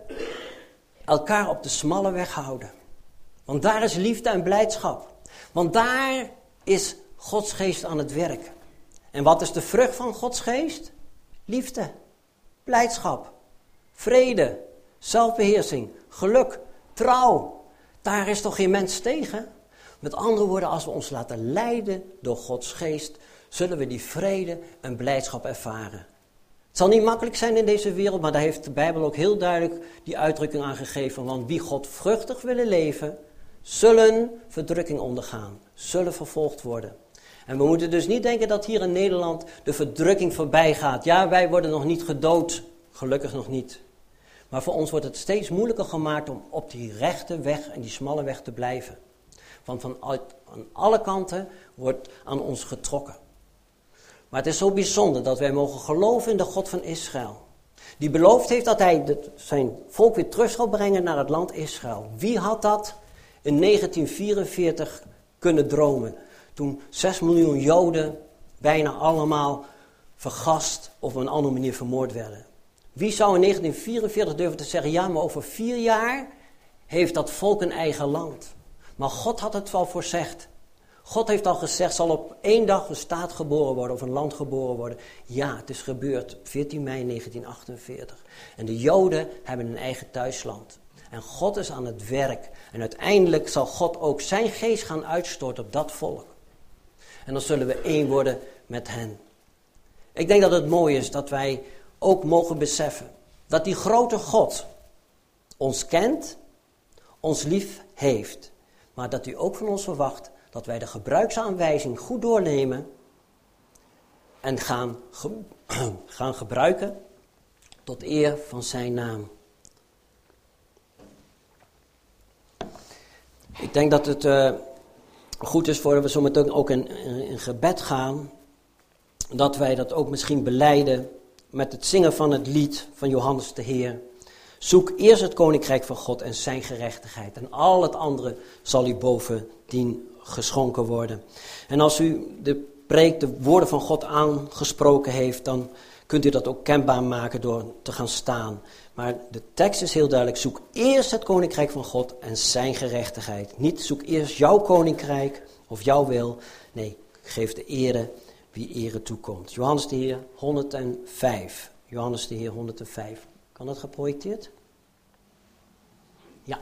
elkaar op de smalle weg houden. Want daar is liefde en blijdschap. Want daar is Gods geest aan het werk. En wat is de vrucht van Gods geest? Liefde, blijdschap, vrede, zelfbeheersing, geluk, trouw. Daar is toch geen mens tegen? Met andere woorden, als we ons laten leiden door Gods geest, zullen we die vrede en blijdschap ervaren. Het zal niet makkelijk zijn in deze wereld, maar daar heeft de Bijbel ook heel duidelijk die uitdrukking aan gegeven. Want wie godvruchtig willen leven, zullen verdrukking ondergaan, zullen vervolgd worden. En we moeten dus niet denken dat hier in Nederland de verdrukking voorbij gaat. Ja, wij worden nog niet gedood, gelukkig nog niet. Maar voor ons wordt het steeds moeilijker gemaakt om op die rechte weg en die smalle weg te blijven. Want van aan alle kanten wordt aan ons getrokken. Maar het is zo bijzonder dat wij mogen geloven in de God van Israël. Die beloofd heeft dat hij de, zijn volk weer terug zal brengen naar het land Israël. Wie had dat in negentien vierenveertig kunnen dromen? Toen zes miljoen Joden bijna allemaal vergast of op een andere manier vermoord werden. Wie zou in negentien vierenveertig durven te zeggen, ja, maar over vier jaar heeft dat volk een eigen land. Maar God had het wel voorzegd. God heeft al gezegd, zal op één dag een staat geboren worden of een land geboren worden. Ja, het is gebeurd op veertien mei negentien achtenveertig. En de Joden hebben een eigen thuisland. En God is aan het werk. En uiteindelijk zal God ook zijn geest gaan uitstorten op dat volk. En dan zullen we één worden met hen. Ik denk dat het mooi is dat wij ook mogen beseffen dat die grote God ons kent, ons lief heeft. Maar dat hij ook van ons verwacht dat wij de gebruiksaanwijzing goed doornemen en gaan, ge- gaan gebruiken tot eer van zijn naam. Ik denk dat het uh, goed is voor we zo meteen ook in, in gebed gaan, dat wij dat ook misschien belijden met het zingen van het lied van Johannes de Heer. Zoek eerst het koninkrijk van God en zijn gerechtigheid en al het andere zal u bovendien geschonken worden. En als u de preek, de woorden van God aangesproken heeft, dan kunt u dat ook kenbaar maken door te gaan staan. Maar de tekst is heel duidelijk, zoek eerst het koninkrijk van God en zijn gerechtigheid. Niet zoek eerst jouw koninkrijk of jouw wil. Nee, geef de ere wie ere toekomt. Johannes de Heer honderdvijf. Johannes de Heer honderdvijf. Kan dat geprojecteerd? Ja.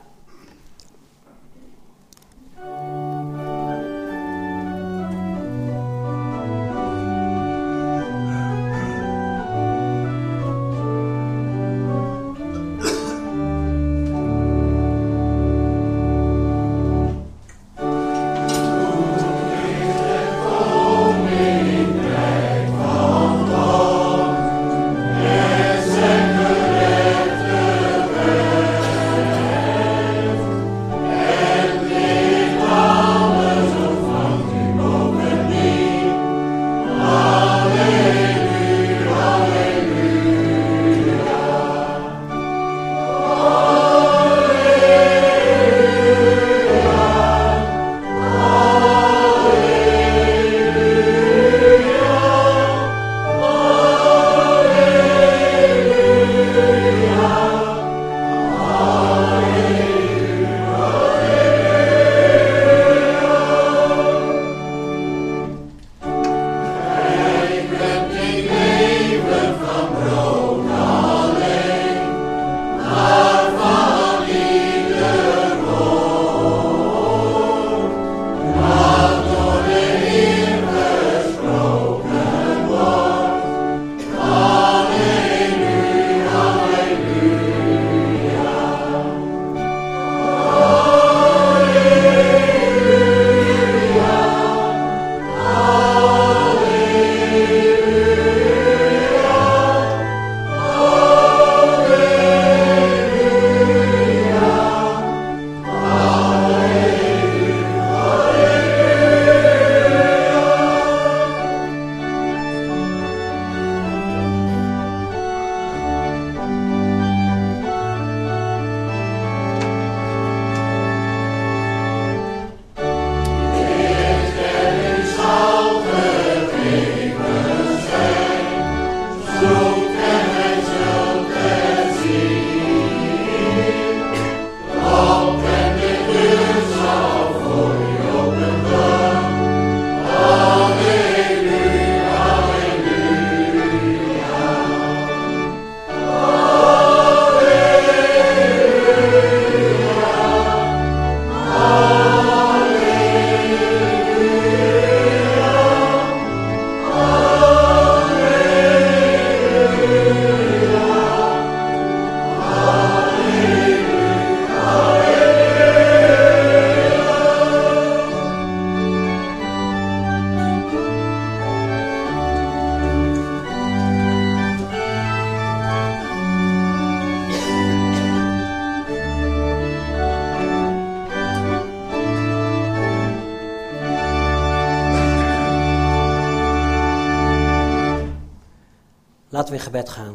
Laten we in gebed gaan.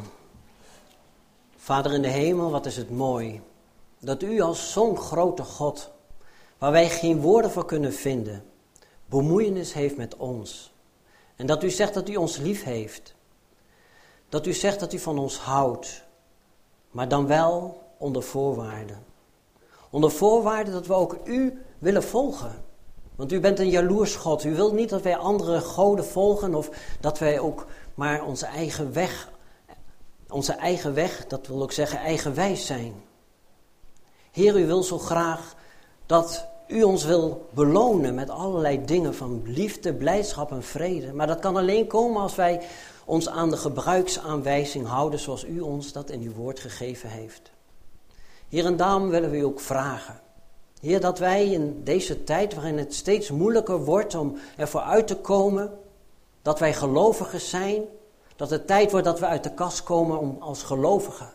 Vader in de hemel, wat is het mooi dat u als zo'n grote God, waar wij geen woorden voor kunnen vinden, bemoeienis heeft met ons. En dat u zegt dat u ons lief heeft. Dat u zegt dat u van ons houdt, maar dan wel onder voorwaarden. Onder voorwaarden dat we ook u willen volgen. Want u bent een jaloers God. U wilt niet dat wij andere goden volgen of dat wij ook maar onze eigen weg, onze eigen weg, dat wil ook zeggen eigenwijs zijn. Heer, u wil zo graag dat u ons wil belonen met allerlei dingen van liefde, blijdschap en vrede. Maar dat kan alleen komen als wij ons aan de gebruiksaanwijzing houden zoals u ons dat in uw woord gegeven heeft. Heer, en daarom willen we u ook vragen. Heer, dat wij in deze tijd waarin het steeds moeilijker wordt om ervoor uit te komen, dat wij gelovigen zijn, dat het tijd wordt dat we uit de kast komen om als gelovigen.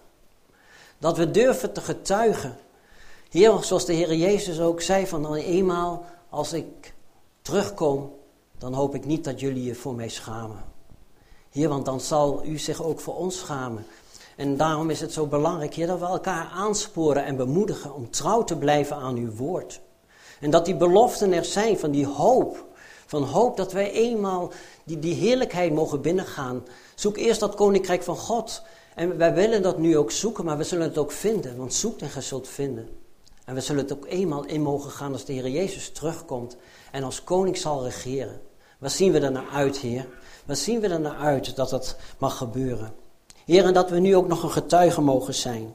Dat we durven te getuigen. Heer, zoals de Heer Jezus ook zei, van dan eenmaal als ik terugkom, dan hoop ik niet dat jullie je voor mij schamen. Heer, want dan zal u zich ook voor ons schamen. En daarom is het zo belangrijk, Heer, dat we elkaar aansporen en bemoedigen om trouw te blijven aan uw woord. En dat die beloften er zijn van die hoop. Van hoop dat wij eenmaal die, die heerlijkheid mogen binnengaan. Zoek eerst dat koninkrijk van God. En wij willen dat nu ook zoeken, maar we zullen het ook vinden. Want zoekt en gij zult vinden. En we zullen het ook eenmaal in mogen gaan als de Heer Jezus terugkomt. En als koning zal regeren. Waar zien we er naar uit, Heer? Waar zien we er naar uit dat dat mag gebeuren? Heer, en dat we nu ook nog een getuige mogen zijn.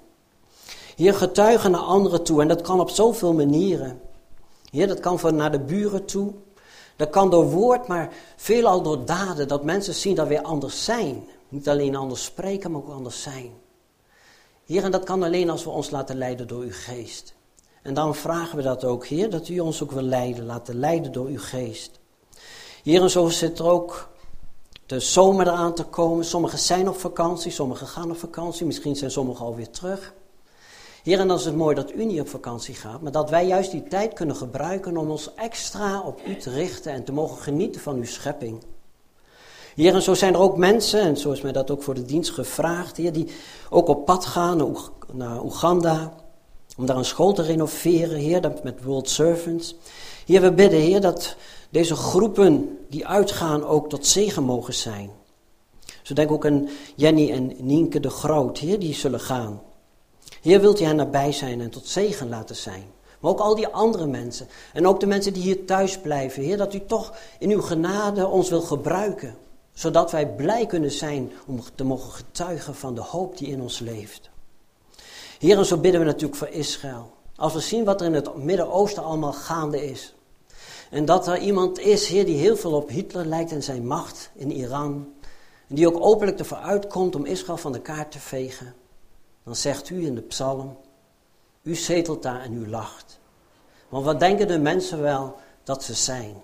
Heer, getuigen naar anderen toe. En dat kan op zoveel manieren. Heer, dat kan van naar de buren toe. Dat kan door woord, maar veelal door daden. Dat mensen zien dat we anders zijn. Niet alleen anders spreken, maar ook anders zijn. Heer, en dat kan alleen als we ons laten leiden door uw geest. En daarom vragen we dat ook, Heer, dat u ons ook wil leiden. Laten leiden door uw geest. Heer, en zo zit er ook de zomer eraan te komen. Sommigen zijn op vakantie, sommigen gaan op vakantie. Misschien zijn sommigen alweer terug. Heer, en dan is het mooi dat u niet op vakantie gaat, maar dat wij juist die tijd kunnen gebruiken om ons extra op u te richten en te mogen genieten van uw schepping. Heer, en zo zijn er ook mensen, en zo is mij dat ook voor de dienst gevraagd, Heer, die ook op pad gaan naar, Oeg- naar Oeganda, om daar een school te renoveren, Heer, dat met World Servants. Heer, we bidden, Heer, dat deze groepen die uitgaan ook tot zegen mogen zijn. Zo denk ik ook aan Jenny en Nienke de Groot, Heer, die zullen gaan. Heer, wilt u hen nabij zijn en tot zegen laten zijn. Maar ook al die andere mensen. En ook de mensen die hier thuis blijven. Heer, dat u toch in uw genade ons wil gebruiken. Zodat wij blij kunnen zijn om te mogen getuigen van de hoop die in ons leeft. Heer, en zo bidden we natuurlijk voor Israël. Als we zien wat er in het Midden-Oosten allemaal gaande is. En dat er iemand is, Heer, die heel veel op Hitler lijkt en zijn macht in Iran. En die ook openlijk ervoor uitkomt om Israël van de kaart te vegen. Dan zegt u in de psalm, u zetelt daar en u lacht. Want wat denken de mensen wel dat ze zijn?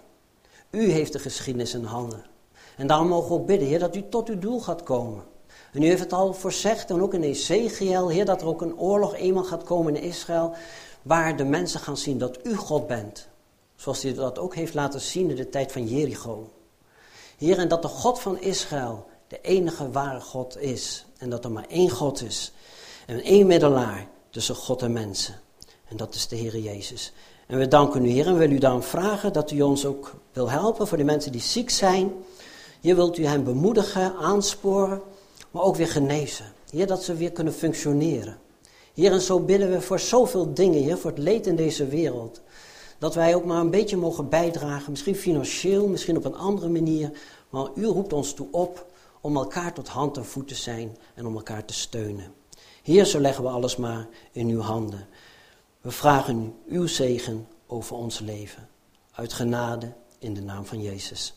U heeft de geschiedenis in handen. En daarom mogen we ook bidden, Heer, dat u tot uw doel gaat komen. En u heeft het al voorzegd, en ook in Ezekiel, Heer, dat er ook een oorlog eenmaal gaat komen in Israël, waar de mensen gaan zien dat u God bent. Zoals hij dat ook heeft laten zien in de tijd van Jericho. Heer, en dat de God van Israël de enige ware God is. En dat er maar één God is. En één middelaar tussen God en mensen. En dat is de Heer Jezus. En we danken u, Heer, en willen u daarom vragen dat u ons ook wil helpen voor de mensen die ziek zijn. Hier wilt u hen bemoedigen, aansporen, maar ook weer genezen. Heer, dat ze weer kunnen functioneren. Heer, en zo bidden we voor zoveel dingen, Heer, voor het leed in deze wereld. Dat wij ook maar een beetje mogen bijdragen, misschien financieel, misschien op een andere manier. Maar u roept ons toe op om elkaar tot hand en voet te zijn en om elkaar te steunen. Heer, zo leggen we alles maar in uw handen. We vragen u uw zegen over ons leven. Uit genade in de naam van Jezus.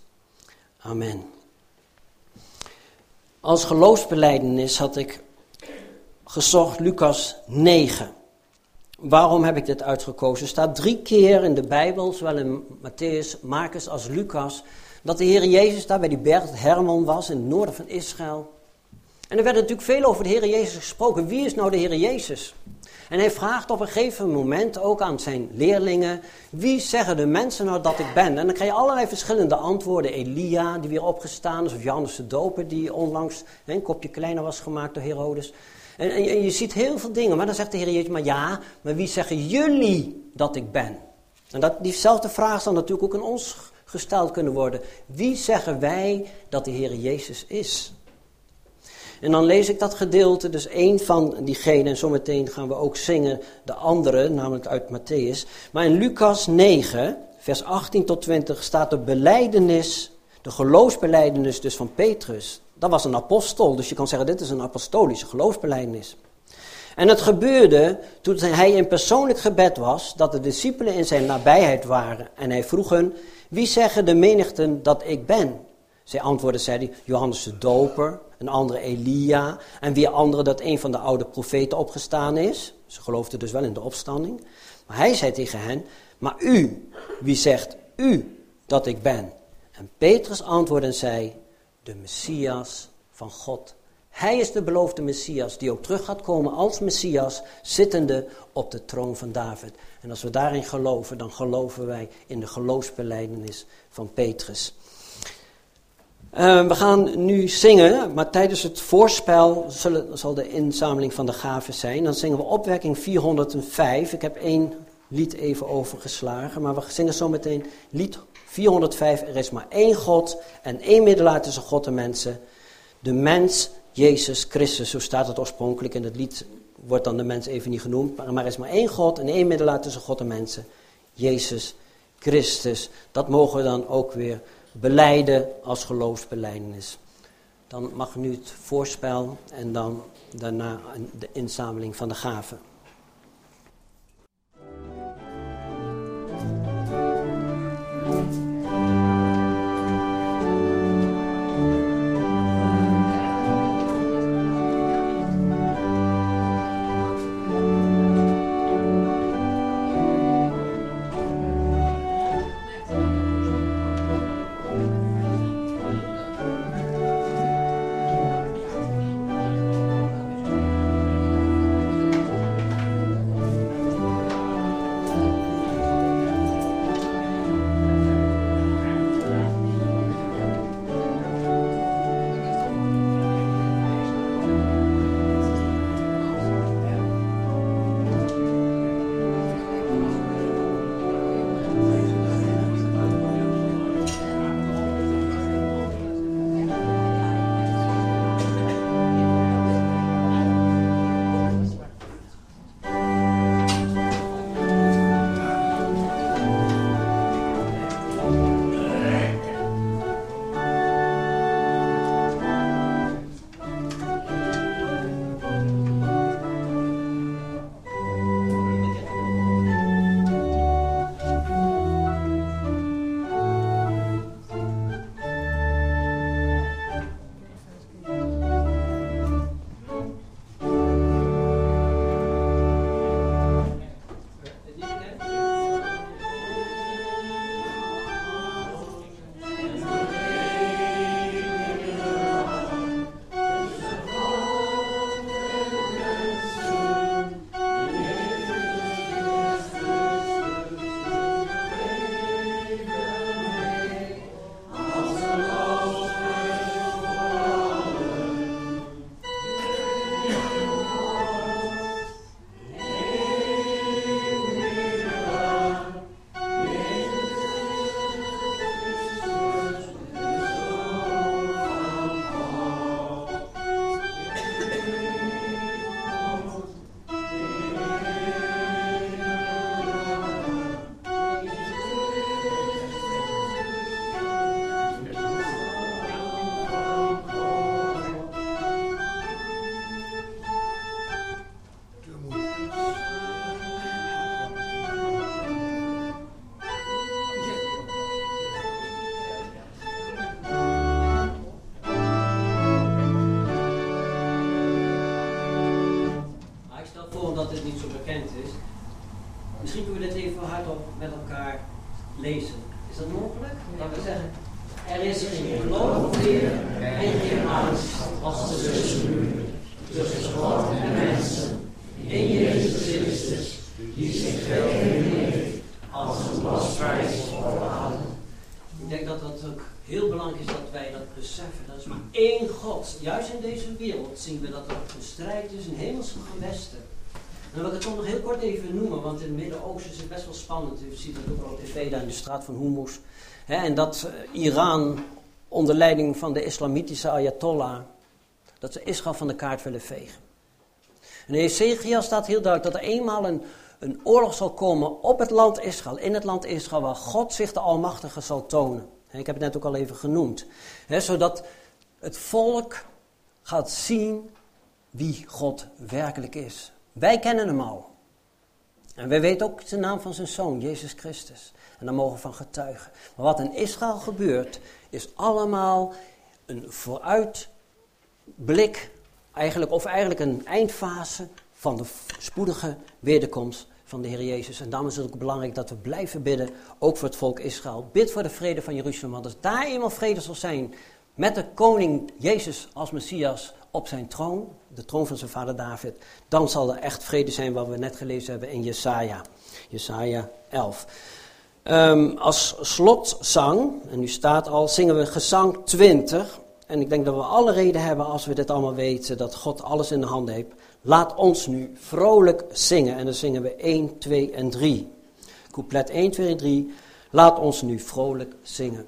Amen. Als geloofsbelijdenis had ik gezocht Lucas negen. Waarom heb ik dit uitgekozen? Er staat drie keer in de Bijbel, zowel in Matthäus, Marcus als Lucas, dat de Heer Jezus daar bij die berg Hermon was in het noorden van Israël. En er werd natuurlijk veel over de Heer Jezus gesproken. Wie is nou de Heer Jezus? En hij vraagt op een gegeven moment ook aan zijn leerlingen, wie zeggen de mensen nou dat ik ben? En dan krijg je allerlei verschillende antwoorden. Elia, die weer opgestaan is, of Johannes de Doper, die onlangs een kopje kleiner was gemaakt door Herodes. En, en, en je ziet heel veel dingen, maar dan zegt de Heer Jezus, maar ja, maar wie zeggen jullie dat ik ben? En dat, diezelfde vraag zal natuurlijk ook in ons gesteld kunnen worden. Wie zeggen wij dat de Heer Jezus is? En dan lees ik dat gedeelte, dus één van diegenen, en zometeen gaan we ook zingen de andere, namelijk uit Matthäus. Maar in Lucas negen, vers achttien tot twintig, staat de belijdenis, de geloofsbelijdenis dus van Petrus. Dat was een apostel, dus je kan zeggen dit is een apostolische geloofsbelijdenis. En het gebeurde toen hij in persoonlijk gebed was, dat de discipelen in zijn nabijheid waren. En hij vroeg hen, wie zeggen de menigten dat ik ben? Zij antwoordde, zei hij, Johannes de Doper, een andere Elia, en weer anderen dat een van de oude profeten opgestaan is. Ze geloofden dus wel in de opstanding. Maar hij zei tegen hen, maar u, wie zegt u dat ik ben? En Petrus antwoordde en zei, de Messias van God. Hij is de beloofde Messias die ook terug gaat komen als Messias, zittende op de troon van David. En als we daarin geloven, dan geloven wij in de geloofsbelijdenis van Petrus. Uh, we gaan nu zingen, maar tijdens het voorspel zullen, zal de inzameling van de gaven zijn. Dan zingen we opwekking vierhonderdvijf. Ik heb één lied even overgeslagen, maar we zingen zo meteen lied vierhonderdvijf. Er is maar één God en één middelaar tussen God en mensen. De mens, Jezus Christus, zo staat het oorspronkelijk. In het lied wordt dan de mens even niet genoemd. Maar, maar er is maar één God en één middelaar tussen God en mensen. Jezus Christus. Dat mogen we dan ook weer belijden als geloofsbelijdenis. Dan mag nu het voorspel en dan daarna de inzameling van de gaven. Omdat dit niet zo bekend is, misschien kunnen we dit even hardop met elkaar lezen. Is dat mogelijk? Laten we zeggen, er is geen geloof meer en geen angst als de tussenmuur tussen God en mensen in Jezus Christus, die zich gegeven heeft als een losprijs voor allen. Ik denk dat dat ook heel belangrijk is dat wij dat beseffen. Dat is maar één God. Juist in deze wereld zien we dat er een strijd is in hemelse gewesten. En dan wil ik het toch nog heel kort even noemen, want in het Midden-Oosten is het best wel spannend. U ziet het ook wel op tv daar in de straat van Hormuz. En dat uh, Iran onder leiding van de islamitische Ayatollah, dat ze Israël van de kaart willen vegen. En in Ezekiel staat heel duidelijk dat er eenmaal een, een oorlog zal komen op het land Israël, in het land Israël, waar God zich de Almachtige zal tonen. En ik heb het net ook al even genoemd. He, zodat het volk gaat zien wie God werkelijk is. Wij kennen hem al. En wij weten ook de naam van zijn zoon, Jezus Christus. En daar mogen we van getuigen. Maar wat in Israël gebeurt, is allemaal een vooruitblik, eigenlijk, of eigenlijk een eindfase van de spoedige wederkomst van de Heer Jezus. En daarom is het ook belangrijk dat we blijven bidden, ook voor het volk Israël. Bid voor de vrede van Jeruzalem, want als daar eenmaal vrede zal zijn, met de koning Jezus als Messias op zijn troon, de troon van zijn vader David, dan zal er echt vrede zijn, wat we net gelezen hebben in Jesaja, Jesaja elf. Um, als slotzang, en nu staat al, zingen we gezang twintig. En ik denk dat we alle reden hebben, als we dit allemaal weten, dat God alles in de handen heeft. Laat ons nu vrolijk zingen. En dan zingen we één, twee en drie. Couplet één, twee en drie. Laat ons nu vrolijk zingen.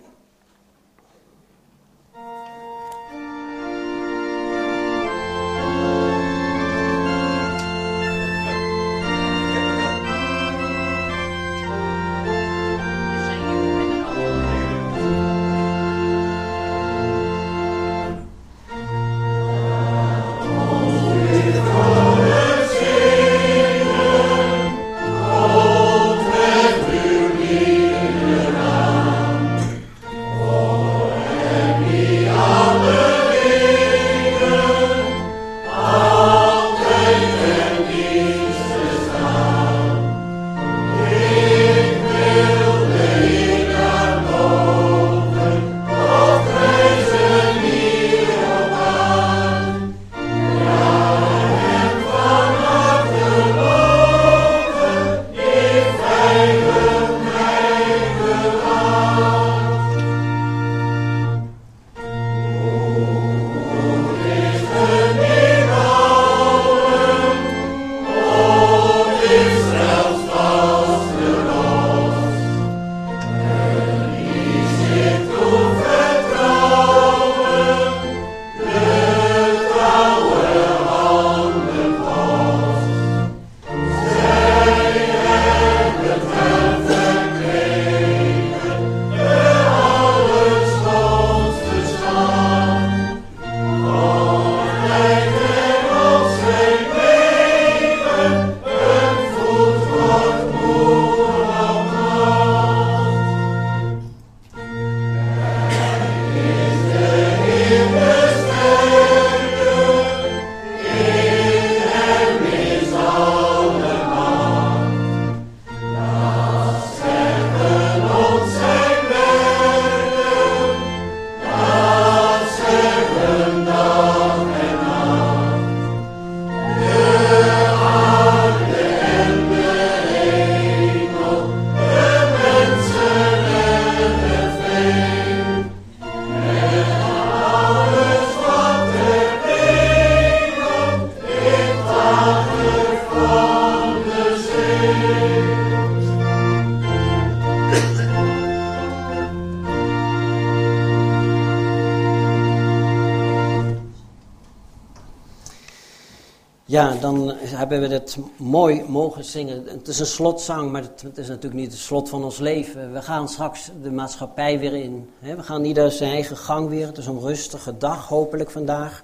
Ja, dan hebben we het mooi mogen zingen. Het is een slotzang, maar het is natuurlijk niet het slot van ons leven. We gaan straks de maatschappij weer in. We gaan ieder zijn eigen gang weer. Het is een rustige dag, hopelijk vandaag.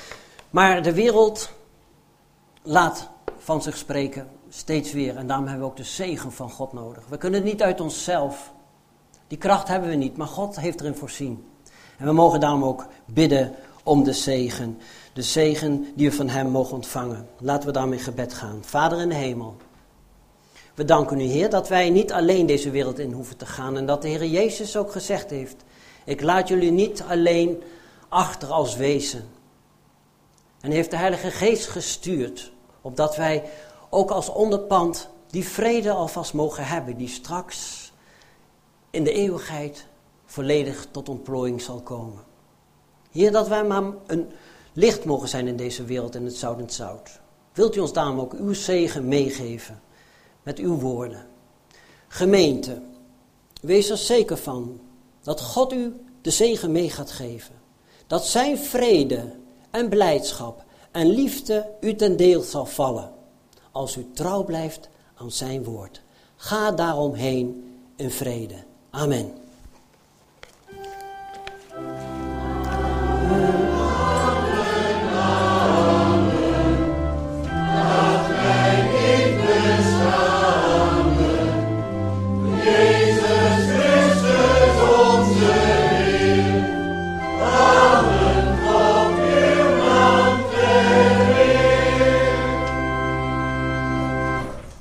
Maar de wereld laat van zich spreken, steeds weer. En daarom hebben we ook de zegen van God nodig. We kunnen het niet uit onszelf. Die kracht hebben we niet, maar God heeft erin voorzien. En we mogen daarom ook bidden om de zegen. De zegen die we van hem mogen ontvangen. Laten we daarmee in gebed gaan. Vader in de hemel. We danken u, Heer, dat wij niet alleen deze wereld in hoeven te gaan. En dat de Heer Jezus ook gezegd heeft: ik laat jullie niet alleen achter als wezen. En heeft de Heilige Geest gestuurd, opdat wij ook als onderpand die vrede alvast mogen hebben, die straks in de eeuwigheid volledig tot ontplooiing zal komen. Heer, dat wij maar een licht mogen zijn in deze wereld en het zout en het zout. Wilt u ons daarom ook uw zegen meegeven met uw woorden. Gemeente, wees er zeker van dat God u de zegen mee gaat geven. Dat zijn vrede en blijdschap en liefde u ten deel zal vallen, als u trouw blijft aan zijn woord. Ga daaromheen in vrede. Amen.